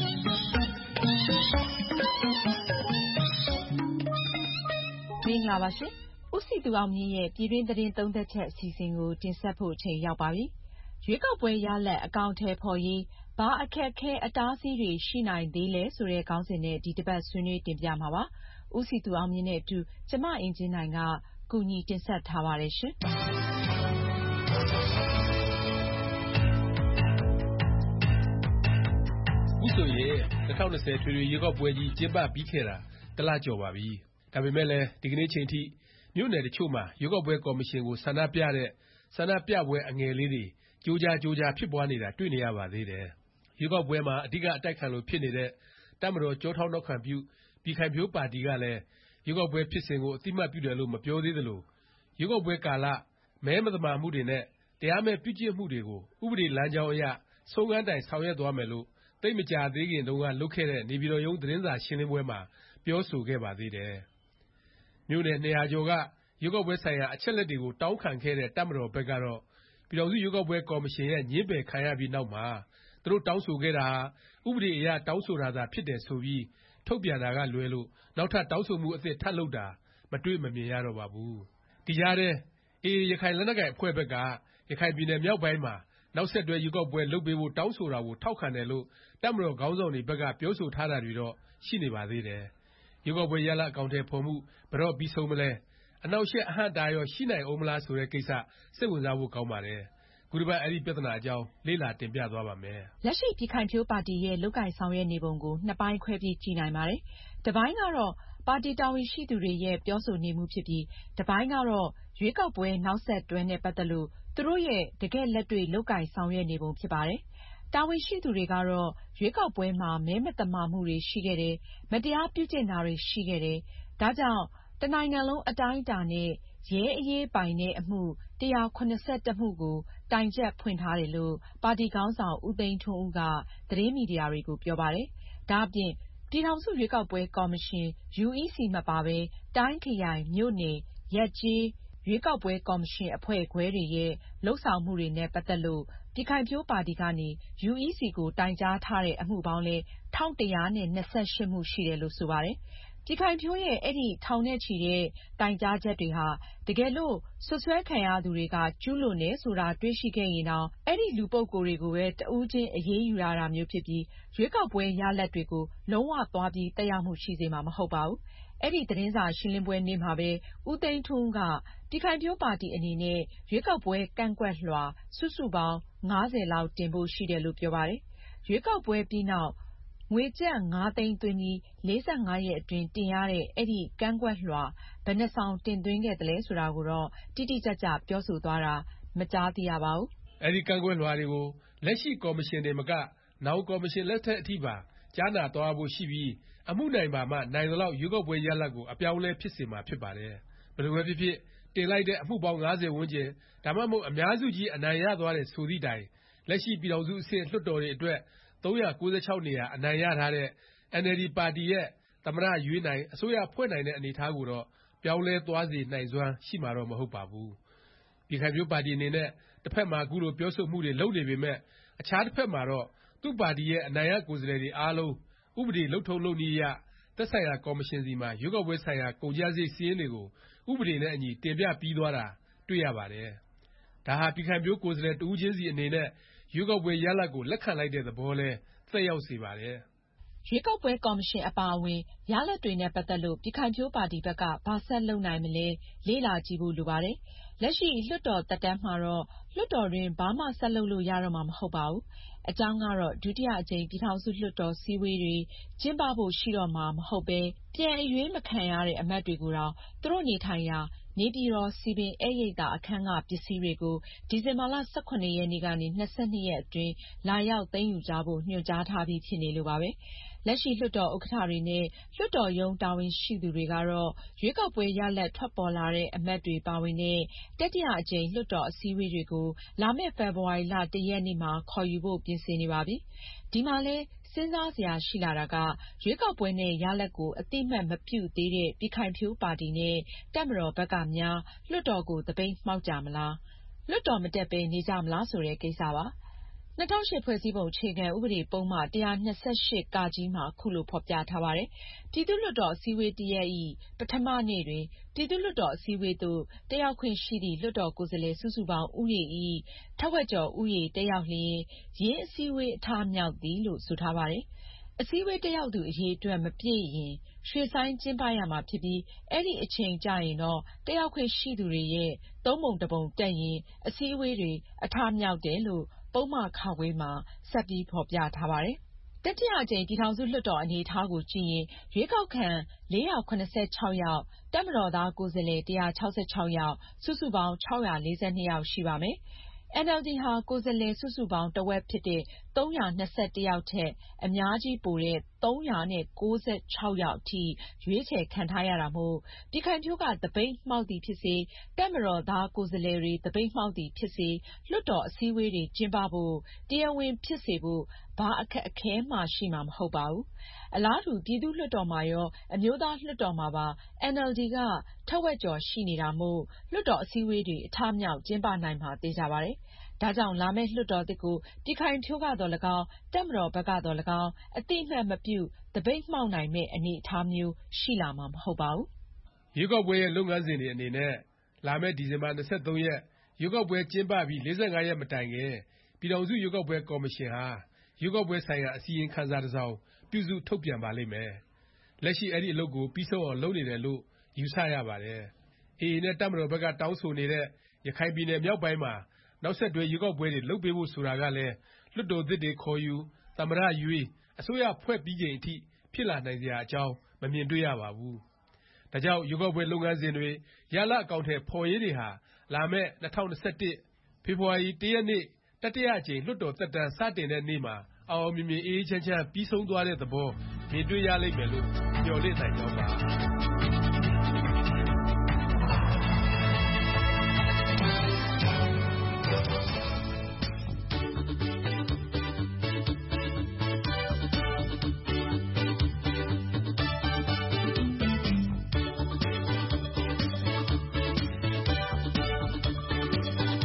မင်္ဂလာပါရှင်။ဦးစီသူအောင်မြင့်ရဲ့ပြည်တွင်းသတင်းသုံးသပ်ချက်အစီအစဉ်ကိုတင်ဆက်ဖို့အချိန်ရောက်ပါပြီ။ရွေးကောက်ပွဲရလဒ်အကောင်အထည်ဖော်ရေးဘာအခက်အခဲအတားအဆီးတွေရှိနိုင်သေးလဲဆိုတဲ့ခေါင်းစဉ်နဲ့ဒီတစ်ပတ်ဆွေးနွေးတင်ပြမှာပါ။ဦးစီသူအောင်မြင့်နဲ့အတူကျမအင်ကြင်းနိုင်ကကူညီတင်ဆက်ထားပါတယ်ရှင်။အခုဆိုရင်၂၀၂၀ထွေထွေရွေးကောက်ပွဲကြီးကျင်းပပြီးခဲ့တာတစ်လကျော်ပါပြီ။ဒါပေမဲ့လည်းဒီကနေ့ချိန်ထိမြို့နယ်တချို့မှာရွေးကောက်ပွဲကော်မရှင်ကိုဆန္ဒပြတဲ့ဆန္ဒပြပွဲအငယ်လေးတွေကြိုးကြားကြိုးကြားဖြစ်ပွားနေတာတွေ့နေရပါသေးတယ်။ရွေးကောက်ပွဲမှာအဓိကအတိုက်ခံလို့ဖြစ်နေတဲ့တပ်မတော်ကျောထောက်နောက်ခံပြုပြည်ခိုင်ဖြိုးပါတီကလည်းရွေးကောက်ပွဲဖြစ်စဉ်ကိုအသိအမှတ်ပြုတယ်လို့မပြောသေးသလိုရွေးကောက်ပွဲကာလမဲမသမာမှုတွေနဲ့တရားမဲ့ပြုကျင့်မှုတွေကိုဥပဒေလမ်းကြောင်းအရဆုံးခန်းတိုင်ဆောင်ရွက်သွားမယ်လို့သိပ်မကြာသေးခင်တုန်းကလုပ်ခဲ့တဲ့နေပြည်တော်ရုံးသတင်းစာရှင်းလင်းပွဲမှာပြောဆိုခဲ့ပါသေးတယ်။မြို့နယ်နှစ်ရာကျော်ကရွေးကောက်ပွဲဆိုင်ရာအချက်လက်တွေကိုတောင်းခံခဲ့တဲ့တပ်မတော်ဘက်ကတော့ပြည်ထောင်စုရွေးကောက်ပွဲကော်မရှင်ရဲ့ငြင်းပယ်ခံရပြီးနောက်မှာသူတို့တောင်းဆိုခဲ့တာဥပဒေအရတောင်းဆိုတာသာဖြစ်တယ်ဆိုပြီးထုတ်ပြန်တာကလွဲလို့နောက်ထပ်တောင်းဆိုမှုအသစ်ထပ်လုပ်တာမတွေ့မမြင်ရတော့ပါဘူး။ဒီကြားထဲ အေအေ ရခိုင်လက်နက်ကိုင်အဖွဲ့ဘက်ကရခိုင်ပြည်နယ်မြောက်ပိုင်းမှာနောက်ဆက်တွဲရွေးကောက်ပွဲလုပ်ပေးဖို့တောင်းဆိုတာကိုထောက်ခံတယ်လို့တပ်မတော်ခေါင်းဆောင်တွေဘက်ကပြောဆိုထားတာတွေတော့ရှိနေပါသေးတယ်။ရွေးကောက်ပွဲရလဒ်အကောင်အထည်ဖော်မှုဘယ်တော့ပြီးဆုံးမလဲအနှောင့်အယှက်အဟန့်အတားရောရှိနိုင်ဦးမလားဆိုတဲ့ကိစ္စစိတ်ဝင်စားဖို့ကောင်းပါတယ်။ခုတစ်ပတ်အဲဒီပြဿနာအကြောင်းလေ့လာတင်ပြသွားပါမယ်။လက်ရှိပြည်ခိုင်ဖြိုးပါတီရဲ့လုပ်ကိုင်ဆောင်ရွက်နေပုံကိုနှစ်ပိုင်းခွဲပြီးကြည့်နိုင်ပါတယ်။တစ်ပိုင်းကတော့ပါတီတာဝန်ရှိသူတွေရဲ့ပြောဆိုနေမှုဖြစ်ပြီးတစ်ပိုင်းကတော့ရွေးကောက်ပွဲနောက်ဆက်တွဲနဲ့ပတ်သက်လို့သူတို့ရဲ့တကယ့်လက်တွေ့လုပ်ကိုင်ဆောင်ရွက်နေပုံဖြစ်ပါတယ်။တာဝန်ရှိသူတွေကတော့ရွေးကောက်ပွဲမှာမဲမသမာမှုတွေရှိခဲ့တယ်၊မတရားပြုကျင့်တာတွေရှိခဲ့တယ်။ဒါကြောင့်တစ်နိုင်ငံလုံးအတိုင်းအတာနဲ့ရဲအရေးပိုင်တဲ့အမှုတစ်ရာ၇၁မှုကိုတိုင်ချက်ဖွင့်ထားတယ်လို့ပါတီခေါင်းဆောင်ဦးသိန်းထွန်းဦးကသတင်းမီဒီယာတွေကိုပြောပါတယ်။ဒါ့အပြင်ပြည်ထောင်စုရွေးကောက်ပွဲကော်မရှင် U E C မပါပဲတိုင်းခရိုင်မြို့နယ်ရပ်ကျေးရွေးကောက်ပွဲကော်မရှင်အဖွဲ့ခွဲတွေရဲ့လုပ်ဆောင်မှုတွေနဲ့ပတ်သက်လို့ပြည်ခိုင်ဖြိုးပါတီကနေ U E C ကိုတိုင်ကြားထားတဲ့အမှုပေါင်းလဲတစ်ထောင်တစ်ရာ၂၈မှုရှိတယ်လို့ဆိုပါတယ်။ပြည်ခိုင်ဖြိုးရဲ့အဲ့ဒီထောင်နဲ့ချီတဲ့တိုင်ကြားချက်တွေဟာတကယ်လို့ဆွဆွဲခံရသူတွေကကျူးလွန်နေဆိုတာတွေ့ရှိခဲ့ရင်တော့အဲ့ဒီလူပုဂ္ဂိုလ်တွေကိုပဲတဦးချင်းအရေးယူရတာမျိုးဖြစ်ပြီးရွေးကောက်ပွဲရလဒ်တွေကိုလုံးဝသွားပြီးတက်ရောက်မှုရှိစေမှာမဟုတ်ပါဘူး။အဲ့ဒီသတင်းစာရှင်းလင်းပွဲနေ့မှာပဲဦးသိန်းထွန်းကပြည်ခိုင်ဖြိုးပါတီအနေနဲ့ရွေးကောက်ပွဲကန့်ကွက်လွှာစုစုပေါင်းငါးဆယ်လောက်တင်ဖို့ရှိတယ်လို့ပြောပါတယ်။ရွေးကောက်ပွဲပြီးနောက်ငွေကျပ်ငါးသိန်းသွင်းပြီးလေးဆယ့်ငါးရက်အတွင်းတင်ရတဲ့အဲ့ဒီကန့်ကွက်လွှာဘယ်နှဆောင်တင်သွင်းခဲ့သလဲဆိုတာကိုတော့တိတိကျကျပြောဆိုသွားတာမကြားသိရပါဘူး။အဲ့ဒီကန့်ကွက်လွှာတွေကိုလက်ရှိကော်မရှင်တွေမကနောင်ကော်မရှင်လက်ထက်အထိပါကြားနာသွားဖို့ရှိပြီးအမှုနိုင်ပါမှနိုင်သလောက်ရွေးကောက်ပွဲရလဒ်ကိုအပြောင်းအလဲဖြစ်စေမှာဖြစ်ပါတယ်။ဘယ်လိုပဲဖြစ်ဖြစ်တင်လိုက်တဲ့အမှုပေါင်းငါးဆယ်ဝန်းကျင်ဒါမှမဟုတ်အများစုကြီးအနိုင်ရသွားတဲ့ဆိုသည့်တိုင်လက်ရှိပြည်ထောင်စုအဆင့်လွှတ်တော်တွေအတွက်သုံးရာကိုးဆယ်ခြောက်နေရာအနိုင်ရထားတဲ့ အန်အယ်လ်ဒီ ပါတီရဲ့သမ္မတရွေးနိုင်အစိုးရဖွဲ့နိုင်တဲ့အနေအထားကိုတော့ပြောင်းလဲသွားစေနိုင်စွမ်းရှိမှာတော့မဟုတ်ပါဘူး။ပြည်ခိုင်ဖြိုးပါတီအနေနဲ့တစ်ဖက်မှာအခုလိုပြောဆိုမှုတွေလုပ်နေပေမဲ့အခြားတစ်ဖက်မှာတော့သူ့ပါတီရဲ့အနိုင်ရကိုယ်စားလှယ်တွေအားလုံးဥပဒေလုပ်ထုံးလုပ်နည်းအရသက်ဆိုင်ရာကော်မရှင်စီမှာရွေးကောက်ပွဲဆိုင်ရာကုန်ကျစရိတ်စာရင်းတွေကိုဥပဒေနဲ့အညီတင်ပြပြီးသွားတာတွေ့ရပါတယ်။ဒါဟာပြည်ခိုင်ဖြိုးကိုယ်စားလှယ်တဦးချင်းစီအနေနဲ့ရွေးကောက်ပွဲရလဒ်ကိုလက်ခံလိုက်တဲ့သဘောလဲသက်ရောက်စေပါတယ်။ရွေးကောက်ပွဲကော်မရှင်အပါအဝင်ရလဒ်တွေနဲ့ပတ်သက်လို့ပြည်ခိုင်ဖြိုးပါတီဘက်ကဘာဆက်လုပ်နိုင်မလဲလေ့လာကြည့်ဖို့လိုပါတယ်။လက်ရှိလွှတ်တော်သက်တမ်းမှာတော့လွှတ်တော်တွင်ဘာမှဆက်လုပ်လို့ရတော့မှာမဟုတ်ပါဘူး။အကြောင်းကတော့ဒုတိယအကြိမ်ပြည်ထောင်စုလွှတ်တော်စည်းဝေးတွေကျင်းပဖို့ရှိတော့မှာမဟုတ်ပဲပြန်အရွေးမခံရတဲ့အမတ်တွေကိုတော့သူတို့နေထိုင်ရာနေပြည်တော်စည်ပင်ဧည့်ရိပ်သာအခန်းကပစ္စည်းတွေကိုဒီဇင်ဘာလ၁၇ရက်နေ့ကနေ၂၂ရက်အတွင်းလာရောက်သိမ်းယူကြဖို့ညွှန်ကြားထားပြီးဖြစ်နေလို့ပါပဲ။လက်ရှိလွှတ်တော်ဥက္ကဋ္ဌတွေနဲ့လွှတ်တော်ရုံးတာဝန်ရှိသူတွေကတော့ရွေးကောက်ပွဲရလဒ်ထွက်ပေါ်လာတဲ့အမတ်တွေပါဝင်တဲ့တတိယအကြိမ်လွှတ်တော်အစည်းအဝေးတွေကိုလာမယ့်ဖေဖေါ်ဝါရီလတစ်ရက်နေ့မှာခေါ်ယူဖို့ပြင်ဆင်နေပါပြီ။ဒီမှာလဲစဉ်းစားစရာရှိလာတာကရွေးကောက်ပွဲနဲ့ရလဒ်ကိုအသိမှတ်မပြုသေးတဲ့ပြည်ခိုင်ဖြိုးပါတီနဲ့တပ်မတော်ဘက်ကများလွှတ်တော်ကိုသပိတ်မှောက်ကြမလားလွှတ်တော်မတက်ပဲနေကြမလားဆိုတဲ့ကိစ္စပါ၂၀၀၈ဖွဲ့စည်းပုံအခြေခံဥပဒေပုံမှတစ်ရာ၂၈ ကကြီးမှာခုလိုဖော်ပြထားပါတယ်။ပြည်သူ့လွှတ်တော်အစည်းအဝေးတစ်ရပ်၏ပထမနေ့တွင်ပြည်သူ့လွှတ်တော်အစည်းအဝေးသို့တက်ရောက်ခွင့်ရှိသည့်လွှတ်တော်ကိုယ်စားလှယ်စုစုပေါင်းဦးရေ၏ထက်ဝက်ကျော်ဦးရေတက်ရောက်လျင်ယင်းအစည်းအဝေးအထမြောက်သည်လို့ဆိုထားပါတယ်။အစည်းအဝေးတက်ရောက်သူအရေအတွက်မပြည့်ရင်ရွှေ့ဆိုင်းကျင်းပရမှာဖြစ်ပြီးအဲ့ဒီအချိန်ကျရင်တော့တက်ရောက်ခွင့်ရှိသူတွေရဲ့သုံးပုံတစ်ပုံတက်ရင်အစည်းအဝေးတွေအထမြောက်တယ်လို့ပုဒ်မခခွဲမှာဆက်ပြီးဖော်ပြထားပါတယ်။တတိယအကြိမ်ပြည်ထောင်စုလွှတ်တော်အနေအထားကိုကြည့်ရင်ရွေးကောက်ခံလေးရာ၇၆ယောက်တပ်မတော်သားကိုယ်စားလှယ်တစ်ရာ၆၆ယောက်စုစုပေါင်း၆ရာ၄၂ယောက်ရှိပါမယ်။ အန်အယ်လ်ဒီ ဟာကိုယ်စားလှယ်စုစုပေါင်းတဝက်ဖြစ်တဲ့သုံးရာ၂၁ယောက်ထက်အများကြီးပိုတဲ့သုံးရာ၉၆ယောက်အထိရွေးချယ်ခံထားရတာမို့ပြည်ခိုင်ဖြိုးကသပိတ်မှောက်သည်ဖြစ်စေတပ်မတော်သားကိုယ်စားလှယ်တွေသပိတ်မှောက်သည်ဖြစ်စေလွှတ်တော်အစည်းအဝေးတွေကျင်းပဖို့တရားဝင်ဖြစ်စေဖို့ဘာအခက်အခဲမှရှိမှာမဟုတ်ပါဘူး။အလားတူပြည်သူ့လွှတ်တော်မှာရောအမျိုးသားလွှတ်တော်မှာပါအန်အယ်လ်ဒီကထက်ဝက်ကျော်ရှိနေတာမို့လွှတ်တော်အစည်းအဝေးတွေအထမြောက်ကျင်းပနိုင်မှာသေချာပါတယ်။ဒါကြောင့်လာမယ့်လွှတ်တော်သစ်ကိုပြည်ခိုင်ဖြိုးကသော်၎င်းတပ်မတော်ဘက်ကသော်၎င်းအသိအမှတ်မပြုသပိတ်မှောက်နိုင်မယ့်အနေအထားမျိုးရှိလာမှာမဟုတ်ပါဘူး။ရွေးကောက်ပွဲရဲ့လုပ်ငန်းစဉ်တွေအနေနဲ့လာမယ့်ဒီဇင်ဘာ၂၃ရက်ရွေးကောက်ပွဲကျင်းပပြီး၄၅ရက်မတိုင်ခင်ပြည်ထောင်စုရွေးကောက်ပွဲကော်မရှင်ဟာရွေးကောက်ပွဲဆိုင်ရာအစီရင်ခံစာတစ်စောင်ပြုစုထုတ်ပြန်ပါလိမ့်မယ်။လက်ရှိအဲ့ဒီအလုပ်ကိုပြီးဆုံးအောင်လုပ်နေတယ်လို့ယူဆရပါတယ်။ အေအေနဲ့တပ်မတော်ဘက်ကတောင်းဆိုနေတဲ့ရခိုင်ပြည်နယ်မြောက်ပိုင်းမှာနောက်ဆက်တွဲရွေးကောက်ပွဲတွေလုပ်ပေးဖို့ဆိုတာကလည်းလွှတ်တော်သစ်တွေခေါ်ယူသမ္မတရွေးအစိုးရဖွဲ့ပြီးချိန်အထိဖြစ်လာနိုင်စရာအကြောင်းမမြင်တွေ့ရပါဘူး။ဒါကြောင့်ရွေးကောက်ပွဲလုပ်ငန်းစဉ်တွေရလဒ်အကောင်အထည်ဖော်ရေးတွေဟာလာမယ့်၂၀၂၁ဖေဖေါ်ဝါရီတစ်ရက်နေ့တတိယအကြိမ်လွှတ်တော်သက်တမ်းစတင်တဲ့နေ့မှာအောင်အောင်မြင်မြင်အေးအေးချမ်းချမ်းပြီးဆုံးသွားတဲ့သဘောမြင်တွေ့ရလိမ့်မယ်လို့မျှော်လင့်နိုင်ကြောင်းပါ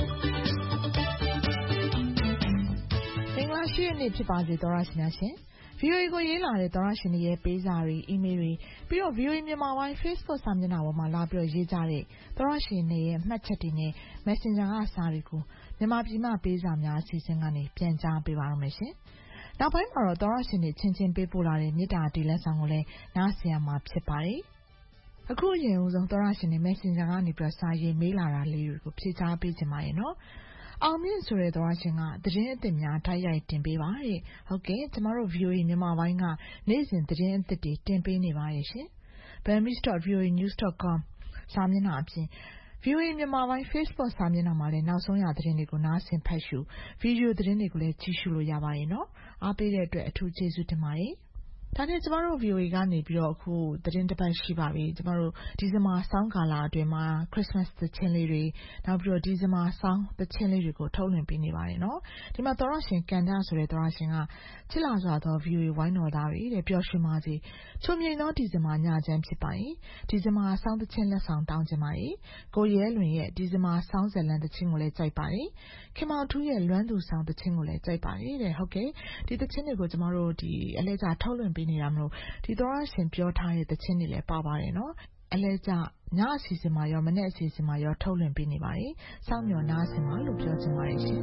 နေ့ဖြစ်ပါစေသောရရှိများရှင်ဗွီအိုအေ ကိုရေးလာတဲ့သောရရှင်တွေရဲ့ပေးစာတွေအီးမေးလ်တွေပြီးတော့ ဗွီအိုအေ မြန်မာပိုင်း Facebook စာမျက်နှာပေါ်မှာလာပြီးရေးကြတဲ့သောရရှင်တွေရဲ့မှတ်ချက်တွေနဲ့ Messenger ကစာတွေကိုမြန်မာပြည်မှပေးစာများအစီအစဉ်ကနေပြန်ကြားပေးပါရမယ်ရှင်။နောက်ပိုင်းမှာတော့သောရရှင်တွေချင်းချင်းပေးပို့လာတဲ့မေတ္တာတီလက်ဆောင်ကိုလည်းနားဆင်ရမှာဖြစ်ပါတယ်။အခုအရင်ဦးဆုံးသောရရှင်တွေ Messenger ကနေပြီးစာရေးမေးလာတာလေးတွေကိုဖြေကြားပေးချင်ပါရဲ့နော်။အောင်မြင့်ဆိုတဲ့သောရရှင်ကသတင်းအသစ်များတိုက်ရိုက်တင်ပေးပါတဲ့ဟုတ်ကဲ့ကျမတို့ ဗွီအိုအေ မြန်မာပိုင်းကနေ့စဉ်သတင်းအသစ်တွေတင်ပေးနေပါရဲ့ရှင် burmese dot v o a news dot com စာမျက်နှာအပြင် ဗွီအိုအေ မြန်မာပိုင်း Facebook စာမျက်နှာမှာလည်းနောက်ဆုံးရသတင်းတွေကိုနားဆင်ဖတ်ရှုဗီဒီယိုသတင်းတွေကိုလည်းကြည့်ရှုလို့ရပါတယ်နော်အားပေးတဲ့အတွက်အထူးကျေးဇူးတင်ပါတယ်ဒါနဲ့ကျမတို့ ဗွီအိုအေ ကနေပြီးတော့အခုသတင်းတစ်ပတ်ရှိပါပြီကျမတို့ဒီဇင်ဘာဆောင်းကာလအတွင်းမှာ Christmas သီချင်းလေးတွေနောက်ပြီးတော့ဒီဇင်ဘာဆောင်းသီချင်းလေးတွေကိုထုတ်လွှင့်ပေးနေပါတယ်နော်ဒီမှာသောရရှင်ကန်တာဆိုတဲ့သောရရှင်ကချစ်လာစွာသော ဗွီအိုအေ ဝိုင်းတော်သားတွေတဲ့ပျော်ရွှင်ပါစေချုံမြိန်သောဒီဇင်ဘာညချမ်းဖြစ်ပါရင်ဒီဇင်ဘာဆောင်းသီချင်းလက်ဆောင်တောင်းချင်ပါတယ်ကိုရဲလွင်ရဲ့ဒီဇင်ဘာဆောင်းဇလန်သီချင်းကိုလည်းကြိုက်ပါတယ်ခင်မောင်ထူးရဲ့လွမ်းသူဆောင်သီချင်းကိုလည်းကြိုက်ပါတယ်တဲ့ဟုတ်ကဲ့ဒီသီချင်းတွေကိုကျမတို့ဒီအလဲကျထုတ်လွှင့်ပေးနေတာမလို့ဒီသောရရှင်ပြောထားတဲ့သချင်းတွေလည်းပါပါတယ်နော်အလဲကျညအစီအစဉ်မှာရောမနေ့အစီအစဉ်မှာရောထုတ်လွှင့်ပေးနေပါတယ်စောင့်မျှော်နားဆင်ပါလို့ပြောချင်ပါတယ်ရှင်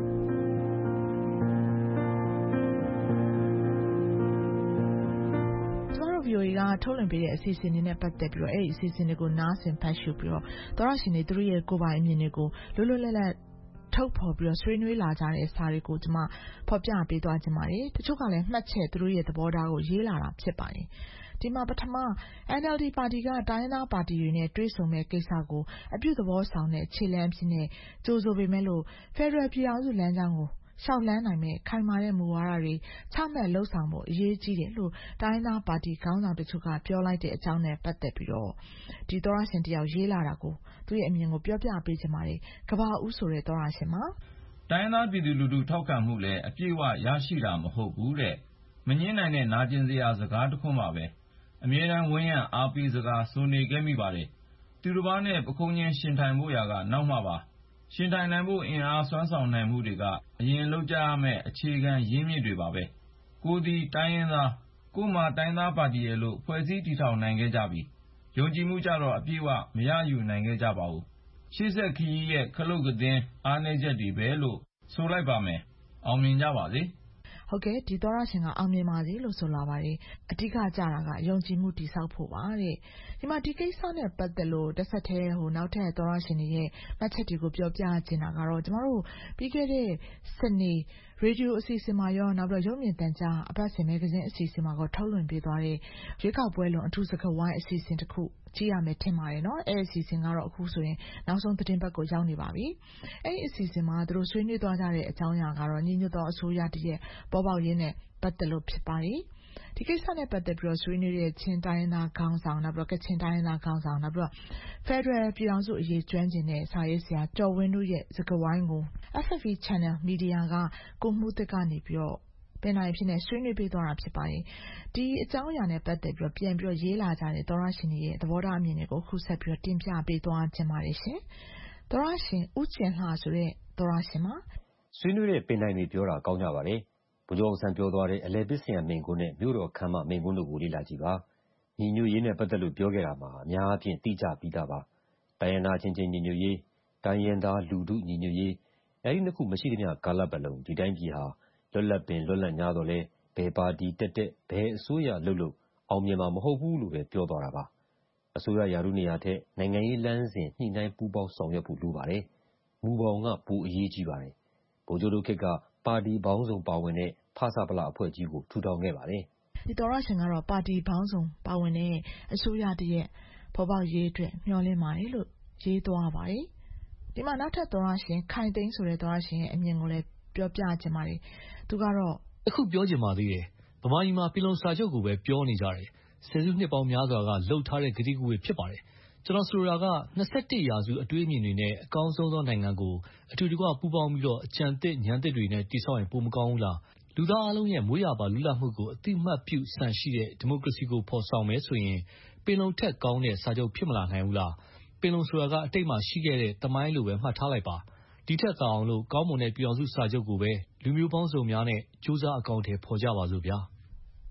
ကျမတို့ ဗွီအိုအေ ကထုတ်လွှင့်ပေးတဲ့အစီအစဉ်တွေနဲ့ပတ်သက်ပြီးတော့အဲ့ဒီအစီအစဉ်တွေကိုနားဆင်ဖတ်ရှုပြီးတော့သောရရှင်တွေသူတို့ရဲ့ကိုယ်ပိုင်အမြင်တွေကိုလွတ်လွတ်လပ်လပ်ထုတ်ဖော်ပြီးတော့ဆွေးနွေးလာကြတဲ့စာတွေကိုကျွန်မဖော်ပြပေးသွားခြင်းပါတယ်တချို့ကလည်းမှတ်ချက်သူတို့ရဲ့သဘောထားကိုရေးလာတာဖြစ်ပါတယ်ဒီမှာပထမ N L D ပါတီကတိုင်းရင်းသားပါတီတွေနဲ့တွဲဆုံမဲ့ကိစ္စကိုအပြုသဘောဆောင်တဲ့ခြေလှမ်းဖြစ်နေကြိုးဆိုပေမဲ့လို့ Federal ပြည်အောင်စုလမ်းကြောင်းကိုရှောက်လန်းနိုင်မဲ့ခိုင်မာတဲ့မူဝါဒတွေချမှတ်လှုပ်ဆောင်ဖို့အရေးကြီးတယ်လို့တိုင်းသားပါတီခေါင်းဆောင်တချို့ကပြောလိုက်တဲ့အကြောင်းနဲ့ပတ်သက်ပြီးတော့ဒီသောရရှင်တယောက်ရေးလာတာကိုသူရဲ့အမြင်ကိုပြောပြပေးချင်ပါတယ်ကဘာဦးဆိုတဲ့သောရရှင်မှာတိုင်းသားပြည်သူလူထုထောက်ခံမှုလည်းအပြည့်အဝရရှိတာမဟုတ်ဘူးတဲ့မငင်းနိုင်တဲ့နာကျင်စရာစကားတစ်ခွန်းပါပဲအမြဲတမ်းဝန်းရံအားပေးစကားဆိုနေခဲ့မိပါတယ်သူတစ်ပါးနဲ့ပခုံးချင်းရှင်ထိုင်ဖို့ရာကနောက်မှပါရှင်ထိုင်နိုင်ဖို့အင်အားစွမ်းဆောင်နိုင်မှုတွေကအရင်လုပ်ကြရမယ့်အခြေခံရင်းမြစ်တွေပါပဲကိုယ်ဒီတိုင်းရင်းသားကိုယ်မှာတိုင်းသားပါတီရဲ့လို့ဖွဲ့စည်းတည်ထောင်နိုင်ခဲ့ကြပြီယုံကြည်မှုကြတော့အပြည့်အဝမရယူနိုင်ခဲ့ကြပါဘူးရှေ့ဆက်ခရီးရဲ့ခလုတ်ကသင်းအားနည်းချက်တွေပဲလို့ဆိုလိုက်ပါမယ်အောင်မြင်ကြပါစေဟုတ်ကဲ့ဒီသောရရှင်ကအောင်မြင်ပါစေလို့ဆိုလာပါတယ်အဓိကကြတာကယုံကြည်မှုတည်ဆောက်ဖို့ပါတဲ့ဒီမှာဒီကိစ္စနဲ့ပတ်သက်လို့တစ်ဆက်တည်းဟိုနောက်ထပ်သောရရှင်တွေရဲ့မှတ်ချက်တွေကိုပြောပြချင်တာကတော့ကျမတို့ပြီးခဲ့တဲ့စနေရေဒီယိုအစီအစဉ်မှာရောနောက်ပြီးရုပ်မြင်သံကြားအပတ်စဉ်မဂ္ဂဇင်းအစီအစဉ်မှာក៏ထုတ်လွှင့်ပေးသွားတဲ့ရွေးကောက်ပွဲလွန်အထူးစကားဝိုင်းအစီအစဉ်တစ်ခုကြည့်ရမယ်ထင်ပါတယ်နော်အဲ့ဒီအစီအစဉ်ကတော့အခုဆိုရင်နောက်ဆုံးသတင်းပတ်ကိုရောက်နေပါပြီအဲ့ဒီအစီအစဉ်မှာသူတို့ဆွေးနွေးသွားကြတဲ့အကြောင်းအရာကတော့ညီညွတ်သောအစိုးရတည်းရဲ့ပေါ်ပေါက်ရင်းနဲ့ပတ်သက်လို့ဖြစ်ပါတယ်ဒီကိစ္စနဲ့ပတ်သက်ပြီးတော့ဆွေးနွေးတဲ့ချင်းတိုင်းရင်းသားခေါင်းဆောင်နောက်ပြီးတော့ကချင်တိုင်းရင်းသားခေါင်းဆောင်နောက်ပြီးတော့ Federal ပြည်အောင်စုအရေးကျွမ်းကျင်တဲ့စာရေးဆရာကျော်ဝင်းတို့ရဲ့စကားဝိုင်းကို F F V Channel Media ကကိုမှုသစ်ကနေပြီးတော့ပင်နိုင်ဖြစ်နေဆွေးနွေးပေးသွားတာဖြစ်ပါတယ်ဒီအကြောင်းအရာနဲ့ပတ်သက်ပြီးတော့ပြန်ပြီးတော့ရေးလာကြတဲ့သောရရှင်တွေရဲ့သဘောထားအမြင်တွေကိုခုဆက်ပြီးတော့တင်ပြပေးသွားခြင်းပါတယ်ရှင်သောရရှင်ဦးကျင်လှဆိုတဲ့သောရရှင်မှာဆွေးနွေးတဲ့ပင်နိုင်တွေပြောတာကောင်းကြပါတယ်ဗိုလ်ချုပ်အောင်ဆန်းပြောသွားတဲ့အလဲပစ်စင်မိန်ကွန်းနဲ့မြို့တော်ခမ်းမမိန်ကွန်းတို့ကိုလေ့လာကြည့်ပါညီညွတ်ရေးနဲ့ပတ်သက်လို့ပြောခဲ့တာမှာအများအပြားသိကြပြီးသားပါတိုင်းရင်းသားချင်းချင်းညီညွတ်ရေးတိုင်းရင်းသားလူထုညီညွတ်ရေးအဲဒီနှစ်ခုမရှိသမျှကာလပတ်လုံးဒီတိုင်းပြည်ဟာလွတ်လပ်ပင်လွတ်လပ်냐တော့လဲဘယ်ပါတီတက်တက်ဘယ်အစိုးရလှုပ်လို့အောင်မြင်မှာမဟုတ်ဘူးလို့ပဲပြောသွားတာပါအစိုးရယာရုနေရာထက်နိုင်ငံရေးလမ်းစဉ်ညှိနှိုင်းပူးပေါင်းဆောင်ရွက်ဖို့လိုပါတယ်မူပေါင်းကပိုအရေးကြီးပါတယ်ဗိုလ်ချုပ်တို့ခေတ်ကပါတီပေါင်းစုံပါဝင်တဲ့ဖဆပလအဖွဲ့ကြီးကိုထူထောင်ခဲ့ပါတယ်ဒီတော်ရရှင်ကတော့ပါတီပေါင်းစုံပါဝင်တဲ့အစိုးရတည်းရဲ့ပေါ်ပေါက်ရေးအတွက်မျှော်လင့်ပါတယ်လို့ရေးသွားပါတယ်ဒီမှာနောက်ထပ်တော်ရရှင်ခိုင်သိန်းဆိုတဲ့တော်ရရှင်ရဲ့အမြင်ကိုလည်းပြောပြချင်ပါတယ်သူကတော့အခုပြောချင်ပါသေးတယ်ဗမာပြည်မှာပြည်လုံးစာချုပ်ကိုပဲပြောနေကြတယ်ဆယ်စုနှစ်ပေါင်းများစွာကလှုပ်ထားတဲ့ဂတိကူဝေဖြစ်ပါတယ်ကျွန်တော်ဆိုလိုတာက၂၁ရာစုအတွေးအမြင်တွေနဲ့အကောင်းဆုံးသောနိုင်ငံကိုအထူးတကွပူးပေါင်းပြီးတော့အကြံသစ်ဉာဏ်သစ်တွေနဲ့တည်ဆောက်ရင်ပိုမကောင်းဘူးလားလူသားအလုံးရဲ့မွေးရာပါလူလာမှုကိုအတိမတ်ပြုဆန်ရှိတဲ့ဒီမိုကရေစီကိုဖော်ဆောင်မယ်ဆိုရင်ပင်လုံထက်ကောင်းတဲ့စာချုပ်ဖြစ်မလာနိုင်ဘူးလားပင်လုံဆိုတာကအတိတ်မှာရှိခဲ့တဲ့တမိုင်းလိုပဲမှတ်ထားလိုက်ပါဒီထက်သာအောင်လို့ကောင်းမွန်တဲ့ပြည်အောင်စုစာချုပ်ကိုပဲလူမျိုးပေါင်းစုံများနဲ့စူးစမ်းအကောင့်ထဲပေါ်ကြပါစို့ဗျာ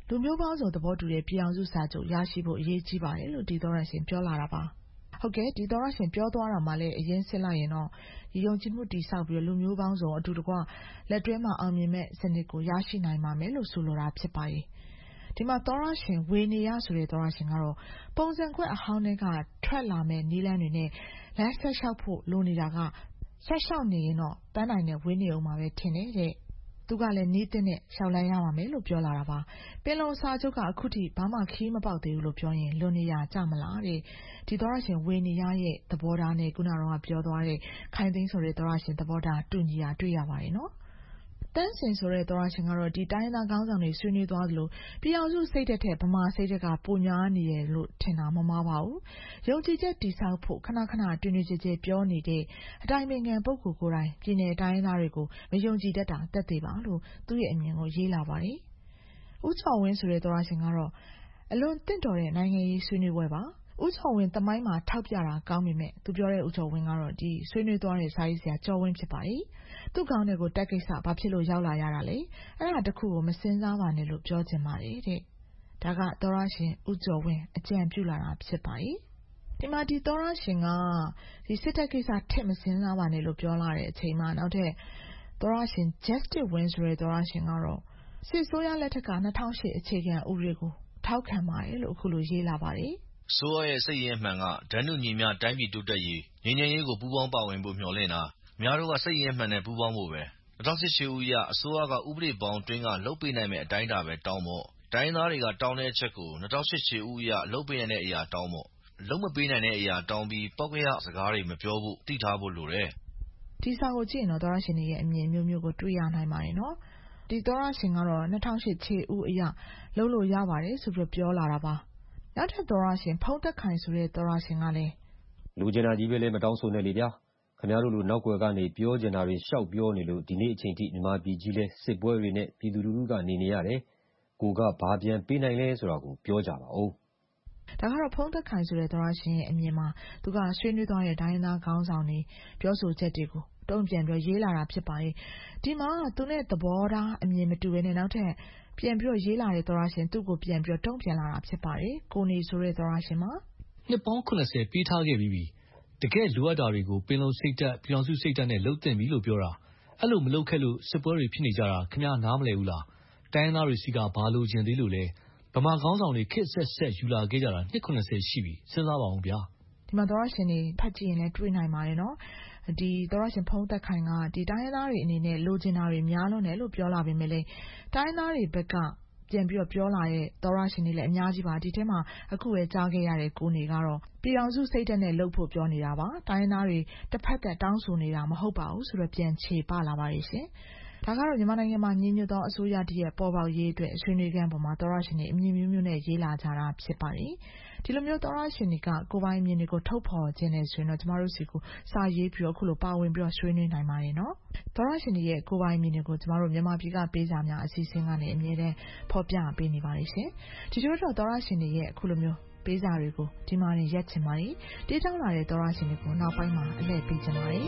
လူမျိုးပေါင်းစုံသဘောတူတဲ့ပြည်အောင်စုစာချုပ်ရရှိဖို့အရေးကြီးပါတယ်လို့ဒီသောရရှင်ပြောလာတာပါဟုတ်ကဲ့ဒီသောရရှင်ပြောသွားတာမှလည်းအရင်စစ်လိုက်ရင်တော့ဒီယုံကြည်မှုတည်ဆောက်ပြီးလူမျိုးပေါင်းစုံအတူတကွလက်တွဲမှာအောင်မြင်မဲ့စနစ်ကိုရရှိနိုင်မှာမယ်လို့ဆိုလိုတာဖြစ်ပါရဲ့ဒီမှာသောရရှင်ဝေနေရဆိုတဲ့သောရရှင်ကတော့ပုံစံခွက်အဟောင်းတွေကထွက်လာမဲ့နီးလန်းတွေနဲ့လမ်းဆက်လျှောက်ဖို့လိုနေတာကဆက်လျှောက်နေရင်တော့ပန်းနိုင်နဲ့ဝေးနေအောင်မှာပဲထင်တယ်တဲ့သူကလည်းနီးတဲ့နဲ့ရှောက်လန်းရပါမယ်လို့ပြောလာတာပါပင်လုံစာချုပ်ကအခုထိဘာမှခီးမပေါက်သေးဘူးလို့ပြောရင်လွန်နေရကြမလားတဲ့ဒီသောရရှင်ဝေနေရရဲ့သဘောထားနဲ့ခုနကတော့ပြောသွားတဲ့ခိုင်သိန်းဆိုတဲ့သောရရှင်သဘောထားတူညီတာတွေ့ရပါတယ်နော်တန်းစင်ဆိုတဲ့သောရရှင်ကတော့ဒီတိုင်းသားခေါင်းဆောင်တွေဆွေးနွေးသွားသလိုပြည်အောင်စုစိတ်တဲ့ဗမာစိတ်တဲ့ကပုံညာနေရလို့ထင်တာမမှားပါဘူးယုံကြည်ချက်တည်ဆောက်ဖို့ခဏခဏတွင်တွင်ကြဲကြဲပြောနေတဲ့အတိုင်းပင်ခံပုဂ္ဂိုလ်ကိုယ်တိုင်ပြည်နယ်တိုင်းသားတွေကိုမယုံကြည်တတ်တာတက်သေးပါလို့သူ့ရဲ့အမြင်ကိုရေးလာပါတယ်ဦးချော်ဝင်းဆိုတဲ့သောရရှင်ကတော့အလွန်တင့်တော်တဲ့နိုင်ငံရေးဆွေးနွေးပွဲပါဦးချော်ဝင်းတမိုင်းမှာထောက်ပြတာကောင်းပေမဲ့သူပြောတဲ့ဦးချော်ဝင်းကတော့ဒီဆွေးနွေးသွားတဲ့စာရေးဆရာကျော်ဝင်းဖြစ်ပါတယ်သူ့ကောင်းတဲ့ကိုတက်ကိစ္စဘာဖြစ်လို့ရောက်လာရတာလဲအဲ့ဒါတခုကိုမစင်စားပါနဲ့လို့ပြောချင်ပါတယ်တဲ့ဒါကသောရရှင်ဦးကျော်ဝင်းအကြံပြုလာတာဖြစ်ပါတယ်ဒီမှာဒီသောရရှင်ကဒီစစ်တပ်ကိစ္စထက်မစင်စားပါနဲ့လို့ပြောလာတဲ့အချိန်မှာနောက်ထပ်သောရရှင် Justice Win ဆိုတဲ့သောရရှင်ကတော့စစ်ဆိုးရလက်ထက်က၂၀၀၈အခြေခံဥပဒေကိုထောက်ခံပါတယ်လို့အခုလိုရေးလာပါတယ်ဆိုးရရဲ့စိတ်ရင်းမှန်ကဒဏ်နုညီမျှတိုင်းပြည်တိုးတက်ရေးငြိမ်းချမ်းရေးကိုပူးပေါင်းပါဝင်ဖို့မျှော်လင့်တာအများတို့ကစိတ်ရင်းမှန်နဲ့ပူးပေါင်းဖို့ပဲ၂၀၁၈ဦးရအစိုးရကဥပဒေပေါင်းတွင်းကလှုပ်ပေးနိုင်မဲ့အတိုင်းတာပဲတောင်းဖို့တိုင်းသားတွေကတောင်းတဲ့အချက်ကို၂၀၁၈ဦးရလှုပ်ပေးနိုင်တဲ့အရာတောင်းဖို့လှုပ်မပေးနိုင်တဲ့အရာတောင်းပြီးပောက်ကရစကားတွေမပြောဖို့တိထားဖို့လိုတယ်ဒီစာကိုကြည့်ရင်တော့သောရရှင်ရဲ့အမြင်မျိုးမျိုးကိုတွေ့ရနိုင်ပါတယ်နော်ဒီသောရရှင်ကတော့၂၀၀၈ခြေဦးအရာလှုပ်လို့ရပါတယ်ဆိုပြီးပြောလာတာပါနောက်ထပ်သောရရှင်ဖုံးသက်ခိုင်ဆိုတဲ့သောရရှင်ကလည်းလူကျင်တာကြီးပဲလဲမတောင်းဆိုနဲ့လေဗျာခင်ဗျားတို့လိုနောက်ွယ်ကနေပြောကျင်တာတွေရှောက်ပြောနေလို့ဒီနေ့အချိန်ထိမြန်မာပြည်ကြီးလဲစစ်ပွဲတွေနဲ့ပြည်သူလူထုကနေနေရတယ်ကိုကဘာပြန်ပေးနိုင်လဲဆိုတာကိုပြောကြပါဦးဒါကတော့ဖုံးသက်ခိုင်ဆိုတဲ့သောရရှင်ရဲ့အမြင်မှာသူကဆွေးနွေးသွားတဲ့ဒိုင်းသားခေါင်းဆောင်တွေပြောဆိုချက်တွေကိုတုံ့ပြန်ပြီးရေးလာတာဖြစ်ပါတယ်ဒီမှာသူနဲ့သဘောထားအမြင်မတူဘဲနဲ့နောက်ထပ်ပြန်ပြီးရေးလာတဲ့သောရရှင်သူ့ကိုပြန်ပြီးတုံ့ပြန်လာတာဖြစ်ပါတယ်ကိုနေဆိုတဲ့သောရရှင်မှာနှစ်ပေါင်း၇၀ပေးထားခဲ့ပြီးပြီတကယ်လိုအပ်တာတွေကိုပင်လုံစိတ်ဓာတ်ပြည်အောင်စုစိတ်ဓာတ်နဲ့လှုပ်တင်ပြီလို့ပြောတာအဲ့လိုမလှုပ်ခဲ့လို့စစ်ပွဲတွေဖြစ်နေကြတာခင်ဗျားနားမလည်ဘူးလားတိုင်းသားတွေစီကဘာလို့ကျင်သေးလို့လဲဗမာခေါင်းဆောင်တွေခစ်ဆက်ဆက်ယူလာခဲ့ကြတာနှစ်၇၀ရှိပြီစဉ်းစားပါအောင်ဗျာဒီမှာသောရရှင်တွေဖတ်ကြည့်ရင်လည်းတွေ့နိုင်ပါတယ်နော်ဒီသောရရှင်ဖုံးသက်ခိုင်ကဒီတိုင်းသားတွေအနေနဲ့လိုချင်တာတွေများလွန်းတယ်လို့ပြောလာပေမဲ့လည်းတိုင်းသားတွေဘက်ကပြန်ပြီးတော့ပြောလာတဲ့သောရရှင်တွေလည်းအများကြီးပါဒီထဲမှာအခုပဲကြားခဲ့ရတဲ့ကိုနေကတော့ပြည်အောင်စုစိတ်ဓာတ်နဲ့လှုပ်ဖို့ပြောနေတာပါတိုင်းသားတွေတစ်ဖက်သက်တောင်းဆိုနေတာမဟုတ်ပါဘူးဆိုတော့ပြန်ခြေပလာပါရဲ့ရှင်ဒါကတော့မြန်မာနိုင်ငံမှာညီညွတ်သောအစိုးရတည်းရဲ့ပေါ်ပေါက်ရေးအတွက်ဆွေးနွေးခန်းပေါ်မှာသောရရှင်တွေအမြင်မျိုးမျိုးနဲ့ရေးလာကြတာဖြစ်ပါတယ်ဒီလိုမျိုးသောရရှင်တွေကကိုပိုင်အမြင်တွေကိုထုတ်ဖော်ခြင်းနဲ့ဆိုရင်တော့ကျမတို့စီကိုစာရေးပြီးတော့အခုလိုပါဝင်ပြီးတော့ဆွေးနွေးနိုင်ပါတယ်နော်သောရရှင်တွေရဲ့ကိုပိုင်အမြင်တွေကိုကျမတို့မြန်မာပြည်ကပေးစာများအစီအစဉ်ကနေအမြဲတမ်းဖော်ပြပေးနေပါတယ်ရှင်ဒီလိုတော့သောရရှင်တွေရဲ့အခုလိုမျိုးပေးစာတွေကိုဒီမှာနေရက်ချင်ပါတယ်တေးတောင်းလာတဲ့သောရရှင်တွေကိုနောက်ပိုင်းမှာအလှည့်ပေးချင်ပါတယ်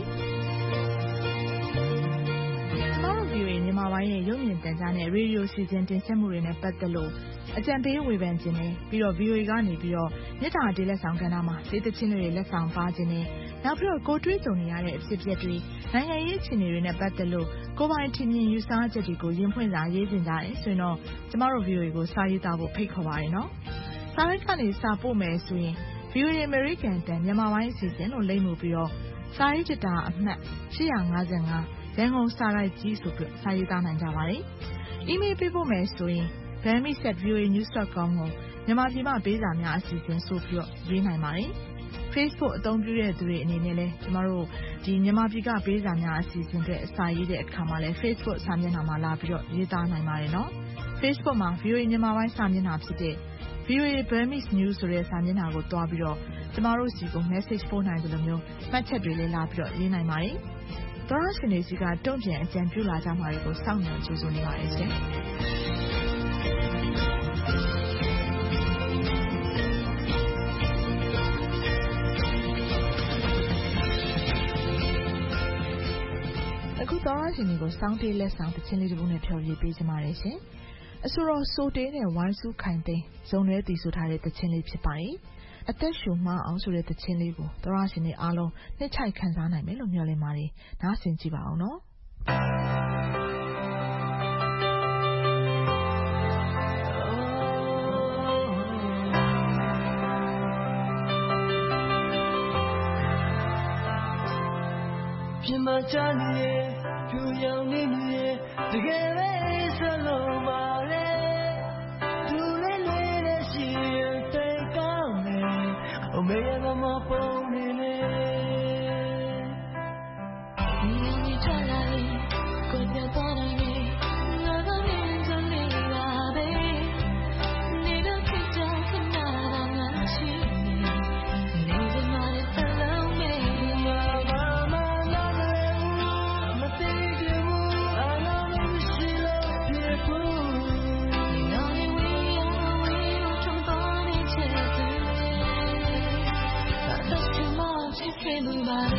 ကျမတို့ ဗီအိုအေ မြန်မာပိုင်းရဲ့ရုပ်မြင်သံကြားနဲ့ရေဒီယိုစီစဉ်တင်ဆက်မှုတွေနဲ့ပတ်သက်လို့အကြံပေးဝေဖန်ခြင်းနဲ့ပြီးတော့ ဗီအိုအေ ကနေပြီးတော့မြစ်တာဒေးလက်ဆောင်ကဏ္ဍမှာဒေသချင်းတွေလက်ဆောင်ပါခြင်းနဲ့နောက်ပြီးတော့ကိုတွေးကြုံနေရတဲ့အဖြစ်အပျက်တွေနိုင်ငံရေးအခြေအနေတွေနဲ့ပတ်သက်လို့ကိုပိုင်ထင်မြင်ယူဆချက်တွေကိုရင်ဖွင့်စာရေးတင်ကြတယ်ဆိုရင်တော့ကျမတို့ ဗီအိုအေ ကိုစာရေးသားဖို့ဖိတ်ခေါ်ပါတယ်နော်စာရိုက်ကနေစာပို့မယ်ဆိုရင် ဗီအိုအေ American တန်မြန်မာပိုင်းအစီအစဉ်လို့လိမ့်မှုပြီးတော့စာရေးကြတာအမှတ်၈၅၅ရန်ကုန်စာရိုက်ကြီးဆိုပြီးစာရေးသားနိုင်ကြပါတယ်။ email ပေးဖို့မယ်ဆိုရင် burmese at v o a news dot com ကိုမြန်မာပြည်မှာပေးစာများအစီအစဉ်ဆိုပြီးတော့ရေးနိုင်ပါတယ်။ Facebook အသုံးပြုတဲ့သူတွေအနေနဲ့လည်းကျမတို့ဒီမြန်မာပြည်ကပေးစာများအစီအစဉ်တွေအစာရေးတဲ့အခါမှာလည်း Facebook စာမျက်နှာမှာလာပြီးတော့ရေးသားနိုင်ပါတယ်နော်။ Facebook မှာ ဗီအိုအေ မြန်မာပိုင်းစာမျက်နှာဖြစ်တဲ့ ဗီအိုအေ Burmese News ဆိုတဲ့စာမျက်နှာကိုတွားပြီးတော့ကျမတို့စီကို message ပို့နိုင်တယ်လို့မျိုးမှတ်ချက်တွေလည်းလာပြီးတော့ရေးနိုင်ပါတယ်။သောရရှင်တွေစီကတုံ့ပြန်အကြံပြုလာကြမှာတွေကိုစောင့်မျှော်ကြိုးစားနေပါတယ်ရှင်။အခုသောရရှင်တွေကိုစောင်းတေးလက်ဆောင်တစ်ချင်းလေးတစ်ပုဒ်နဲ့ဖြော်ပြပေးကြပါရစေရှင်။အဆိုတော်ဆိုတေးနဲ့ဝိုင်းစုခိုင်သိန်းဇုံတွဲတည်ဆိုထားတဲ့သချင်းလေးဖြစ်ပါတယ်။အသက်ရှူမအောင်ဆိုတဲ့သချင်းလေးကိုသောရရှင်တွေအားလုံးနှစ်ချိုက်ခံစားနိုင်မယ်လို့မျှော်လင့်ပါတယ်။နားဆင်ကြည့်ပါအောင်နော်။ပြမချနေရဲ့ဖြူရောင်နေရဲ့တကယ်ပဲစလုံးပါလေသူလေးလေးနဲ့ရှိရင်တိတ်ကောင်းနေအမေကမပုံနေလေ你你穿来过标多难你那个人真的拉背你的嘴角看那那气你的妈的粉红妹妈妈妈那个我们得给我爱到你心了别哭你那里为呀为我冲破你切子那都是梦去给路马的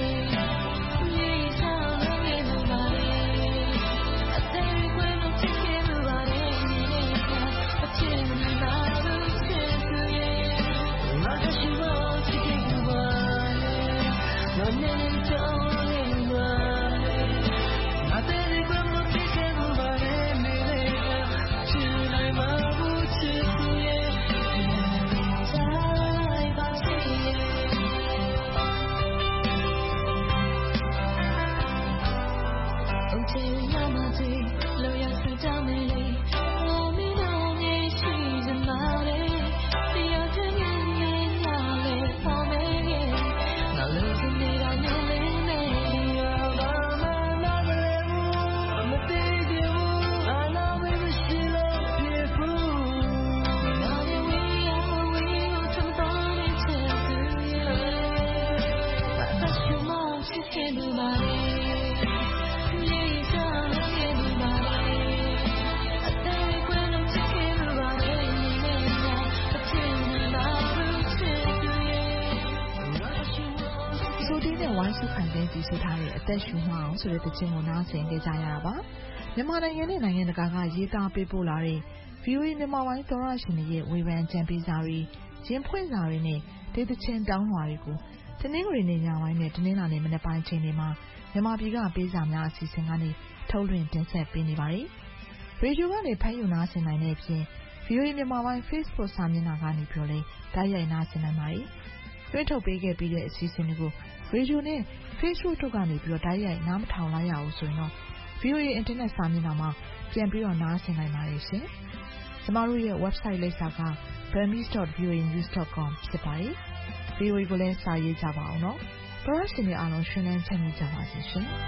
အသက်ရှူမအောင်ဆိုတဲ့သချင်းကိုနားဆင်ကြကြရတာပါမြန်မာနိုင်ငံနဲ့နိုင်ငံတကာကရေးသားပေးပို့လာတဲ့ ဗွီအိုအေ မြန်မာပိုင်းသောရရှင်တွေရဲ့ဝေဖန်ကြံပေးစာတွေရင်ဖွင့်စာတွေနဲ့ဒေသချင်းတောင်းလွှာတွေကိုတနင်္ဂနွေနေ့ညပိုင်းနဲ့တနင်္လာနေ့မနက်ပိုင်းချိန်တွေမှာမြန်မာပြည်ကပေးစာများအစီအစဉ်ကနေထုတ်လွှင့်တင်ဆက်ပေးနေပါတယ်ရေဒီယိုကနေဖမ်းယူနားဆင်နိုင်တဲ့အပြင် ဗွီအိုအေ မြန်မာပိုင်း Facebook စာမျက်နှာကနေပြောလဲတိုက်ရိုက်နားဆင်နိုင်ပါတယ်တွဲထုတ်ပေးခဲ့ပြီးတဲ့အစီအစဉ်တွေကိုရေဒီယိုနဲ့ Facebook တို့ကနေပြီးတော့တိုက်ရိုက်နားမထောင်လိုက်ရအောင်ဆိုရင်တော့ ဗွီအိုအေ Internet စာမျက်နှာမှာပြန်ပြီးတော့နားဆင်နိုင်ပါတယ်ရှင်။ကျမတို့ရဲ့ website လိပ်စာက burmese dot v o a news dot com ဖြစ်ပါတယ်။ ဗွီအိုအေကိုလည်းစာရေးကြပါအောင်နော်။ပရိသတ်တွေအားလုံးရှင်လန်းချမ်းမြေ့ကြပါစေရှင်။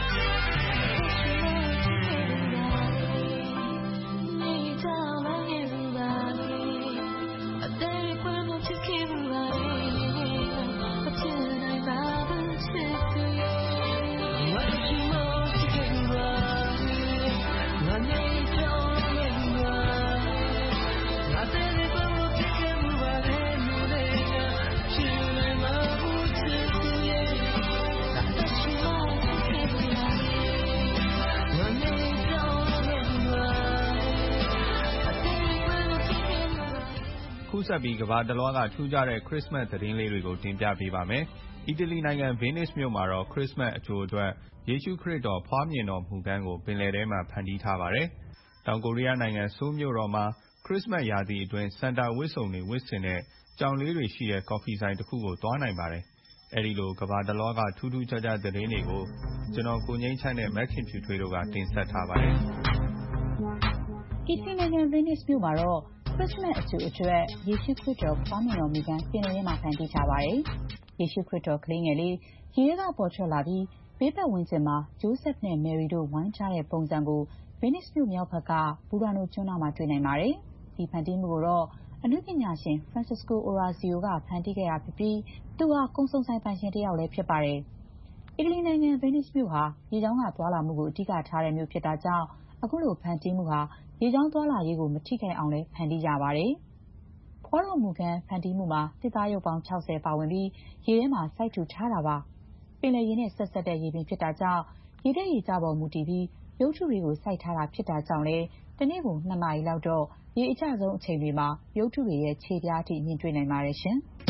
ဆက်ပြီးကမ္ဘာတလွှားကထူးခြားတဲ့ခရစ်စမတ်သတင်းလေးတွေကိုတင်ပြပေးပါမယ်။အီတလီနိုင်ငံဗီနစ်မြို့မှာတော့ခရစ်စမတ်အကြိုအတွက်ယေရှုခရစ်တော်ဖွားမြင်တော်မူခန်းကိုပင်လယ်ထဲမှာဖန်တီးထားပါတယ်။တောင်ကိုရီးယားနိုင်ငံဆိုးလ်မြို့တော်မှာခရစ်စမတ်ရာသီအတွင်းဆန်တာဝတ်စုံတွေဝတ်ဆင်တဲ့ကြောင်လေးတွေရှိတဲ့ကော်ဖီဆိုင်တစ်ခုကိုသွားနိုင်ပါတယ်။အဲဒီလိုကမ္ဘာတလွှားကထူးထူးခြားခြားသတင်းတွေကိုကျွန်တော်ကိုငိမ့်ချမ်းနဲ့မက်ခင်ဖြူထွေးတို့ကတင်ဆက်ထားပါတယ်။အီတလီနိုင်ငံဗီနစ်မြို့မှာတော့ခရစ်စမတ်အကြိုအတွက်ယေရှုခရစ်တော်ဖွားမြင်တော်မူခန်းပင်လယ်ထဲမှာဖန်တီးထားပါတယ်။ယေရှုခရစ်တော်ကလေးငယ်လေးရေထဲကပေါ်ထွက်လာပြီးဘေးပတ်ဝန်းကျင်မှာဂျိုးဆက်နဲ့မယ်ရီတို့ဝိုင်းထားတဲ့ပုံစံကိုဗီနစ်မြို့မြောက်ဘက်ကဘူရာနိုကျွန်းနားမှာတွေ့နိုင်ပါတယ်။ဒီဖန်တီးမှုကိုတော့အနုပညာရှင် Francesco Orazio ကဖန်တီးခဲ့တာဖြစ်ပြီးသူဟာကုန်စုံဆိုင်ပိုင်ရှင်တစ်ယောက်လည်းဖြစ်ပါတယ်။အီတလီနိုင်ငံဗီနစ်မြို့ဟာရေကြောင်းကသွားလာမှုကိုအဓိကထားတဲ့မြို့ဖြစ်တာကြောင့်အခုလိုဖန်တီးမှုဟာရေကြောင်းသွားလာရေးကိုမထိခိုက်အောင်လည်းဖန်တီးကြပါတယ်။ဖွားတော်မူခန်းဖန်တီးမှုမှာတစ်သားရုပ်ပေါင်း၆၀ပါဝင်ပြီးရေထဲမှာစိုက်ထူထားတာပါ။ပင်လယ်ရေနဲ့ဆက်ဆက်တဲ့ရေပြင်ဖြစ်တာကြောင့်ရေတက်ရေကျပေါ်မူတည်ပြီးရုပ်ထုတွေကိုစိုက်ထားတာဖြစ်တာကြောင့်လည်းတနေ့ကိုနှစ်နာရီလောက်တော့ရေအကျဆုံးအချိန်တွေမှာရုပ်တုတွေရဲ့ခြေပြားထိမြင်တွေ့နိုင်ပါတယ်ရှင်။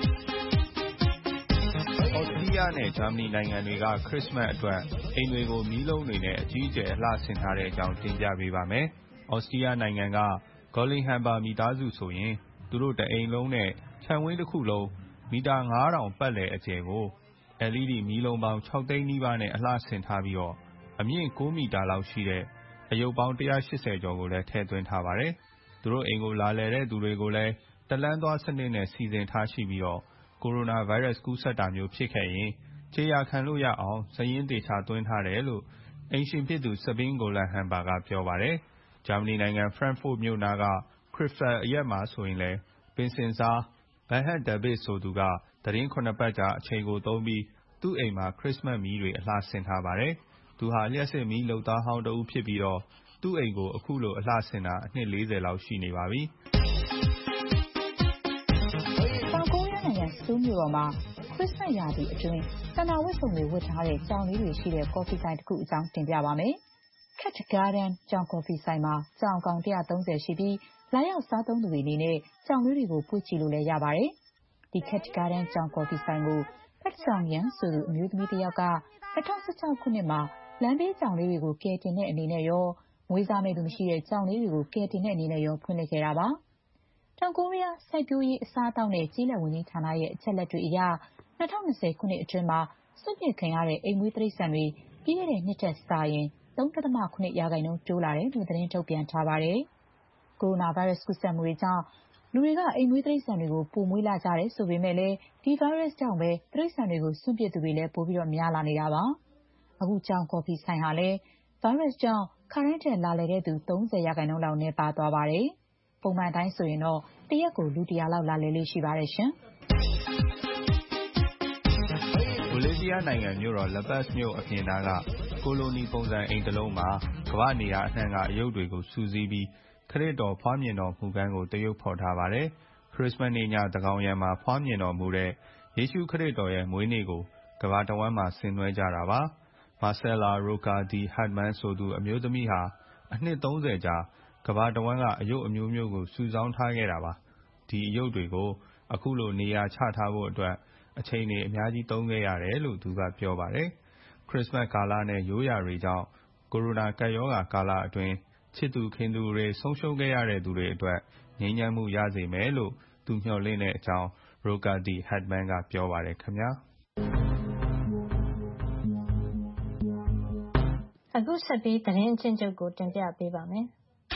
ဩစတြီးယားနဲ့ဂျာမနီနိုင်ငံတွေကခရစ်စမတ်အတွက်အိမ်တွေကိုမီးလုံးတွေနဲ့အကြီးအကျယ်အလှဆင်ထားတဲ့အကြောင်းတင်ပြပေးပါမယ်။ဩစတြီးယားနိုင်ငံကဂေါ်လင်ဟမ်ဘာမိသားစုဆိုရင်သူတို့တအိမ်လုံးနဲ့ခြံဝင်းတစ်ခုလုံးမီတာငါးထောင်ပတ်လည်အကျယ်ကို แอล อี ဒီ မီးလုံးပေါင်းခြောက်သိန်းနီးပါးနဲ့အလှဆင်ထားပြီးတော့အမြင့်ကိုးမီတာလောက်ရှိတဲ့အရုပ်ပေါင်းတစ်ရာရှစ်ဆယ်ကျော်ကိုလည်းထည့်သွင်းထားပါတယ်။သူတို့အိမ်ကိုလာလည်တဲ့သူတွေကိုလည်းတလမ်းသွားစနစ်နဲ့စီစဉ်ထားရှိပြီးတော့ကိုရိုနာဗိုင်းရပ်စ်ကူးစက်တာမျိုးဖြစ်ခဲ့ရင်ခြေရာခံလို့ရအောင်စာရင်းသေချာသွင်းထားတယ်လို့အိမ်ရှင်ဖြစ်သူ Sabine Golan-Humber ကပြောပါတယ်။ဂျာမနီနိုင်ငံ Frankfurt မြို့နားက Krefeld အရပ်မှာဆိုရင်လည်းပင်စင်စား Bernhard David ဆိုသူကသီတင်းခုနစ်ပတ်ကြာအချိန်ကိုသုံးပြီးသူ့အိမ်မှာခရစ်စမတ်မီးတွေအလှဆင်ထားပါတယ်။သူဟာလျှပ်စစ်မီးလုပ်သားဟောင်းတဦးဖြစ်ပြီးတော့သူ့အိမ်ကိုအခုလိုအလှဆင်တာအနှစ်လေးဆယ်လောက်ရှိနေပါပြီ။တောင်ကိုရီးယားနိုင်ငံဆိုးလ်မြို့တော်မှာခရစ်စမတ်ရာသီအတွင်းဆန္ဒဝတ်စုံတွေဝတ်ထားတဲ့ကြောင်လေးတွေရှိတဲ့ကော်ဖီဆိုင်တစ်ခုအကြောင်းတင်ပြပါမယ်။ Cat Garden ကြောင်ကော်ဖီဆိုင်မှာကြောင်အကောင်တစ်ရာသုံးဆယ်ရှိပြီးလာရောက်စားသုံးသူတွေအနေနဲ့ကြောင်လေးတွေကိုပွေ့ကြည့်လို့လည်းရပါတယ်။ဒီ Cat Garden ကြောင်ကော်ဖီဆိုင်ကိုPat Song-yan ဆိုသူအမျိုးသမီးတစ်ယောက်က၂၀၁၆ခုနှစ်မှာလမ်းဘေးကြောင်လေးတွေကိုကယ်တင်တဲ့အနေနဲ့ရောမွေးစားမယ့်သူမရှိတဲ့ကြောင်လေးတွေကိုကယ်တင်တဲ့အနေနဲ့ရောဖွင့်လှစ်ခဲ့တာပါ။တောင်ကိုရီးယားစိုက်ပျိုးရေးအစားအသောက်နဲ့ကျေးလက်ဝန်ကြီးဌာနရဲ့အချက်အလက်တွေအရ၂၀၂၀ခုနှစ်အတွင်းမှာစွန့်ပစ်ခံရတဲ့အိမ်မွေးတိရစ္ဆာန်တွေပြီးခဲ့တဲ့နှစ်ထက်စာရင်၃.၇ ရာခိုင်နှုန်းတိုးလာတယ်လို့သတင်းထုတ်ပြန်ထားပါတယ်။ကိုရိုနာဗိုင်းရပ်စ်ကူးစက်မှုတွေကြောင့်လူတွေကအိမ်မွေးတိရစ္ဆာန်တွေကိုပိုမွေးလာကြတယ်ဆိုပေမဲ့လည်းဒီဗိုင်းရပ်စ်ကြောင့်ပဲတိရစ္ဆာန်တွေကိုစွန့်ပစ်သူတွေလည်းပိုပြီးများလာနေတာပါ။အခုကြောင်ကော်ဖီဆိုင်ဟာလည်းဗိုင်းရပ်စ်ကြောင့်ခါတိုင်းထက်လာလည်တဲ့သူသုံးဆယ်ရာခိုင်နှုန်းလောက်နည်းပါးသွားပါတယ်။ပုံမှန်တိုင်းဆိုရင်တော့တရက်ကိုလူတစ်ရာလောက်လာလည်လေးရှိပါတယ်ရှင်။ဘိုလီးဗီးယားနိုင်ငံမြို့တော်La Pazမြို့အပြင်နားကကိုလိုနီပုံစံအိမ်တစ်လုံးမှာကမ္ဘာ့နေရာအနှံ့ကအရုပ်တွေကိုစုစည်းပြီးခရစ်တော်ဖွားမြင်တော်မူခန်းကိုသရုပ်ဖော်ထားပါတယ်။ခရစ်စမတ်နေ့ညသန်းခေါင်ယံမှာဖွားမြင်တော်မူတဲ့ယေရှုခရစ်တော်ရဲ့မွေးနေ့ကိုကမ္ဘာတဝန်းမှာဆင်နွှဲကြတာပါ။ Marcella Roca de Hartmann ဆိုသူအမျိုးသမီးဟာအနှစ်သုံးဆယ်ကြာကမ္ဘာတဝန်းကအရုပ်အမျိုးမျိုးကိုစုဆောင်းထားခဲ့တာပါ။ဒီအရုပ်တွေကိုအခုလိုနေရာချထားဖို့အတွက်အချိန်တွေအများကြီးသုံးခဲ့ရတယ်လို့သူကပြောပါတယ်။ခရစ်စမတ်ကာလနဲ့ရိုးရာတွေကြောင့်ကိုရိုနာကပ်ရောဂါကာလအတွင်းချစ်သူခင်သူတွေဆုံးရှုံးခဲ့ရတဲ့သူတွေအတွက်ငြိမ်းချမ်းမှုရစေမယ်လို့သူမျှော်လင့်တဲ့အကြောင်း Roca de Hartmann ကပြောပါတယ်ခင်ဗျာ။အခုဆက်ပြီးသတင်းအချင်းချုပ်ကိုတင်ပြပေးပါမယ်။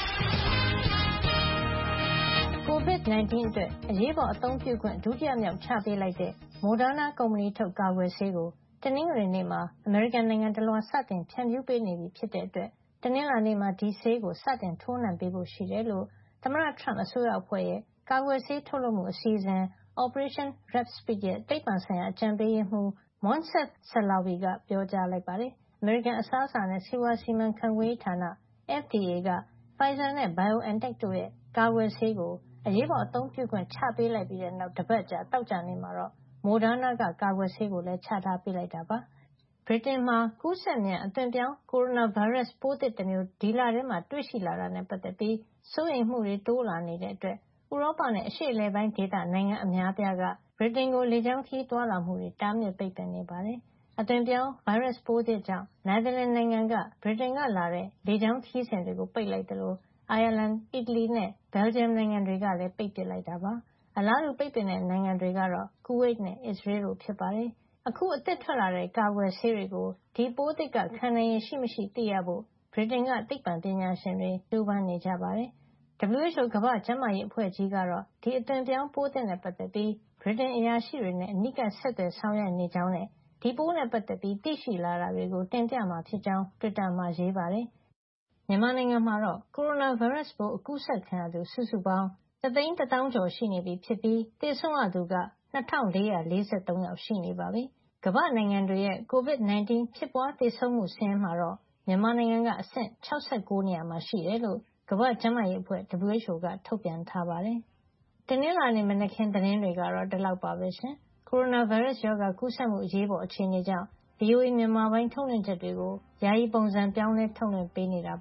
ကိုဗစ်-၁၉ အတွက်အရေးပေါ်အသုံးပြုခွင့်ဒုတိယမြောက်ချပေးလိုက်တဲ့ Moderna ကုမ္ပဏီထုတ်ကာကွယ်ဆေးကိုတနင်္ဂနွေနေ့မှာအမေရိကန်နိုင်ငံတလွှားစတင်ဖြန့်ဖြူးပေးနေပြီဖြစ်တဲ့အတွက်တနင်္လာနေ့မှာဒီဆေးကိုစတင်ထိုးနှံပေးဖို့ရှိတယ်လို့သမ္မတ Trump အစိုးရအဖွဲ့ရဲ့ကာကွယ်ဆေးထုတ်လုပ်မှုအစီအစဉ် Operation Warp Speed ရဲ့သိပ္ပံဆိုင်ရာအကြံပေးရေးမှူး Moncef Slaoui ကပြောကြားလိုက်ပါတယ်။ အမေရိကန်အစားအစာနဲ့ဆေးဝါးစီမံခန့်ခွဲရေးဌာန F D A က Pfizer နဲ့ BioNTech တို့ရဲ့ကာကွယ်ဆေးကိုအရေးပေါ်အသုံးပြုခွင့်ချပေးလိုက်ပြီးတဲ့နောက်တပတ်ကြာသောကြာနေ့မှာတော့ Moderna ကကာကွယ်ဆေးကိုလည်းချထားပေးလိုက်တာပါ။ ဗြိတိန်မှာကူးစက်မြန်အသွင်ပြောင်းကိုရိုနာဗိုင်းရပ်စ်ပိုးသစ်တမျိုးဒီလထဲမှာတွေ့ရှိလာတာနဲ့ပတ်သက်ပြီးစိုးရိမ်မှုတွေတိုးလာနေတဲ့အတွက်ဥရောပနဲ့အရှေ့အလယ်ပိုင်းဒေသနိုင်ငံအများအပြားကဗြိတိန်ကိုလေကြောင်းခရီးသွားလာမှုတွေတားမြစ်ပိတ်ပင်နေပါတယ်။အသွင်ပြောင်းဗိုင်းရပ်စ်ပိုးသစ်ကြောင့်နယ်သာလန်နိုင်ငံကဗြိတိန်ကလာတဲ့လေကြောင်းခရီးစဉ်တွေကိုပိတ်လိုက်သလိုအိုင်ယာလန်၊အီတလီနဲ့ဘယ်လ်ဂျီယံနိုင်ငံတွေကလည်းပိတ်ပစ်လိုက်တာပါ။အလားတူပိတ်ပင်တဲ့နိုင်ငံတွေကတော့ကူဝိတ်နဲ့အစ္စရေးတို့ဖြစ်ပါတယ်။အခုအသစ်ထွက်လာတဲ့ကာကွယ်ဆေးတွေကိုဒီပိုးသစ်ကခံနိုင်ရည်ရှိမရှိသိရဖို့ဗြိတိန်ကသိပ္ပံပညာရှင်တွေကြိုးပမ်းနေကြပါတယ်။ W H O ကမ္ဘာ့ကျန်းမာရေးအဖွဲ့ကြီးကတော့ဒီအသွင်ပြောင်းပိုးသစ်နဲ့ပတ်သက်ပြီးဗြိတိန်အရာရှိတွေနဲ့အနီးကပ်ဆက်သွယ်ဆောင်ရွက်နေကြောင်းနဲ့ဒီပိုးနဲ့ပတ်သက်ပြီးသိရှိလာတာတွေကိုတင်ပြမှာဖြစ်ကြောင်းတွစ်တာမှာရေးပါတယ်။မြန်မာနိုင်ငံမှာတော့ကိုရိုနာဗိုင်းရပ်စ်ပိုးအကူးစက်ခံရသူစုစုပေါင်းတသိန်းတသောင်းကျော်ရှိနေပြီဖြစ်ပြီးသေဆုံးရသူကနှစ်ထောင်လေးရာလေးဆယ်သုံးယောက်ရှိနေပါပြီ။ကမ္ဘာ့နိုင်ငံတွေရဲ့ကိုဗစ် ၁၉ ဖြစ်ပွားသေဆုံးမှုစာရင်းမှာတော့မြန်မာနိုင်ငံကအဆင့်၆၉နေရာမှာရှိတယ်လို့ကမ္ဘာ့ကျန်းမာရေးအဖွဲ့ W H O ကထုတ်ပြန်ထားပါတယ်။တနင်္လာနေ့မနက်ခင်းသတင်းတွေကတော့ဒီလောက်ပါပဲရှင်။ကိုရိုနာဗိုင်းရပ်စ်ရောဂါကူးစက်မှုအရေးပေါ်အခြေအနေကြောင့် V O A မြန်မာပိုင်းထုတ်လွှင့်ချက်တွေကိုယာယီပုံစံပြောင်းလဲထုတ်လွှင့်ပေးနေတာပါ။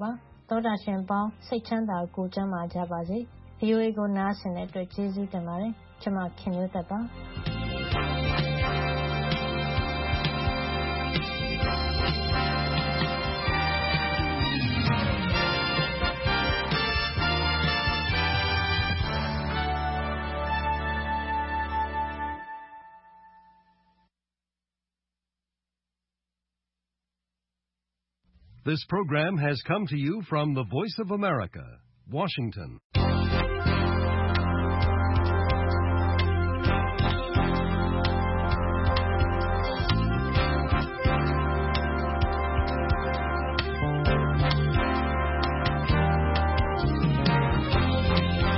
သောတာရှင်ပေါင်းစိတ်ချမ်းသာကိုယ်ကျန်းမာကြပါစေ။ VOA ကိုနားဆင်တဲ့အတွက်ကျေးဇူးတင်ပါတယ်။ကျွန်မခင်မျိုးသက်ပါ။ This program has come to you from the Voice of America, Washington.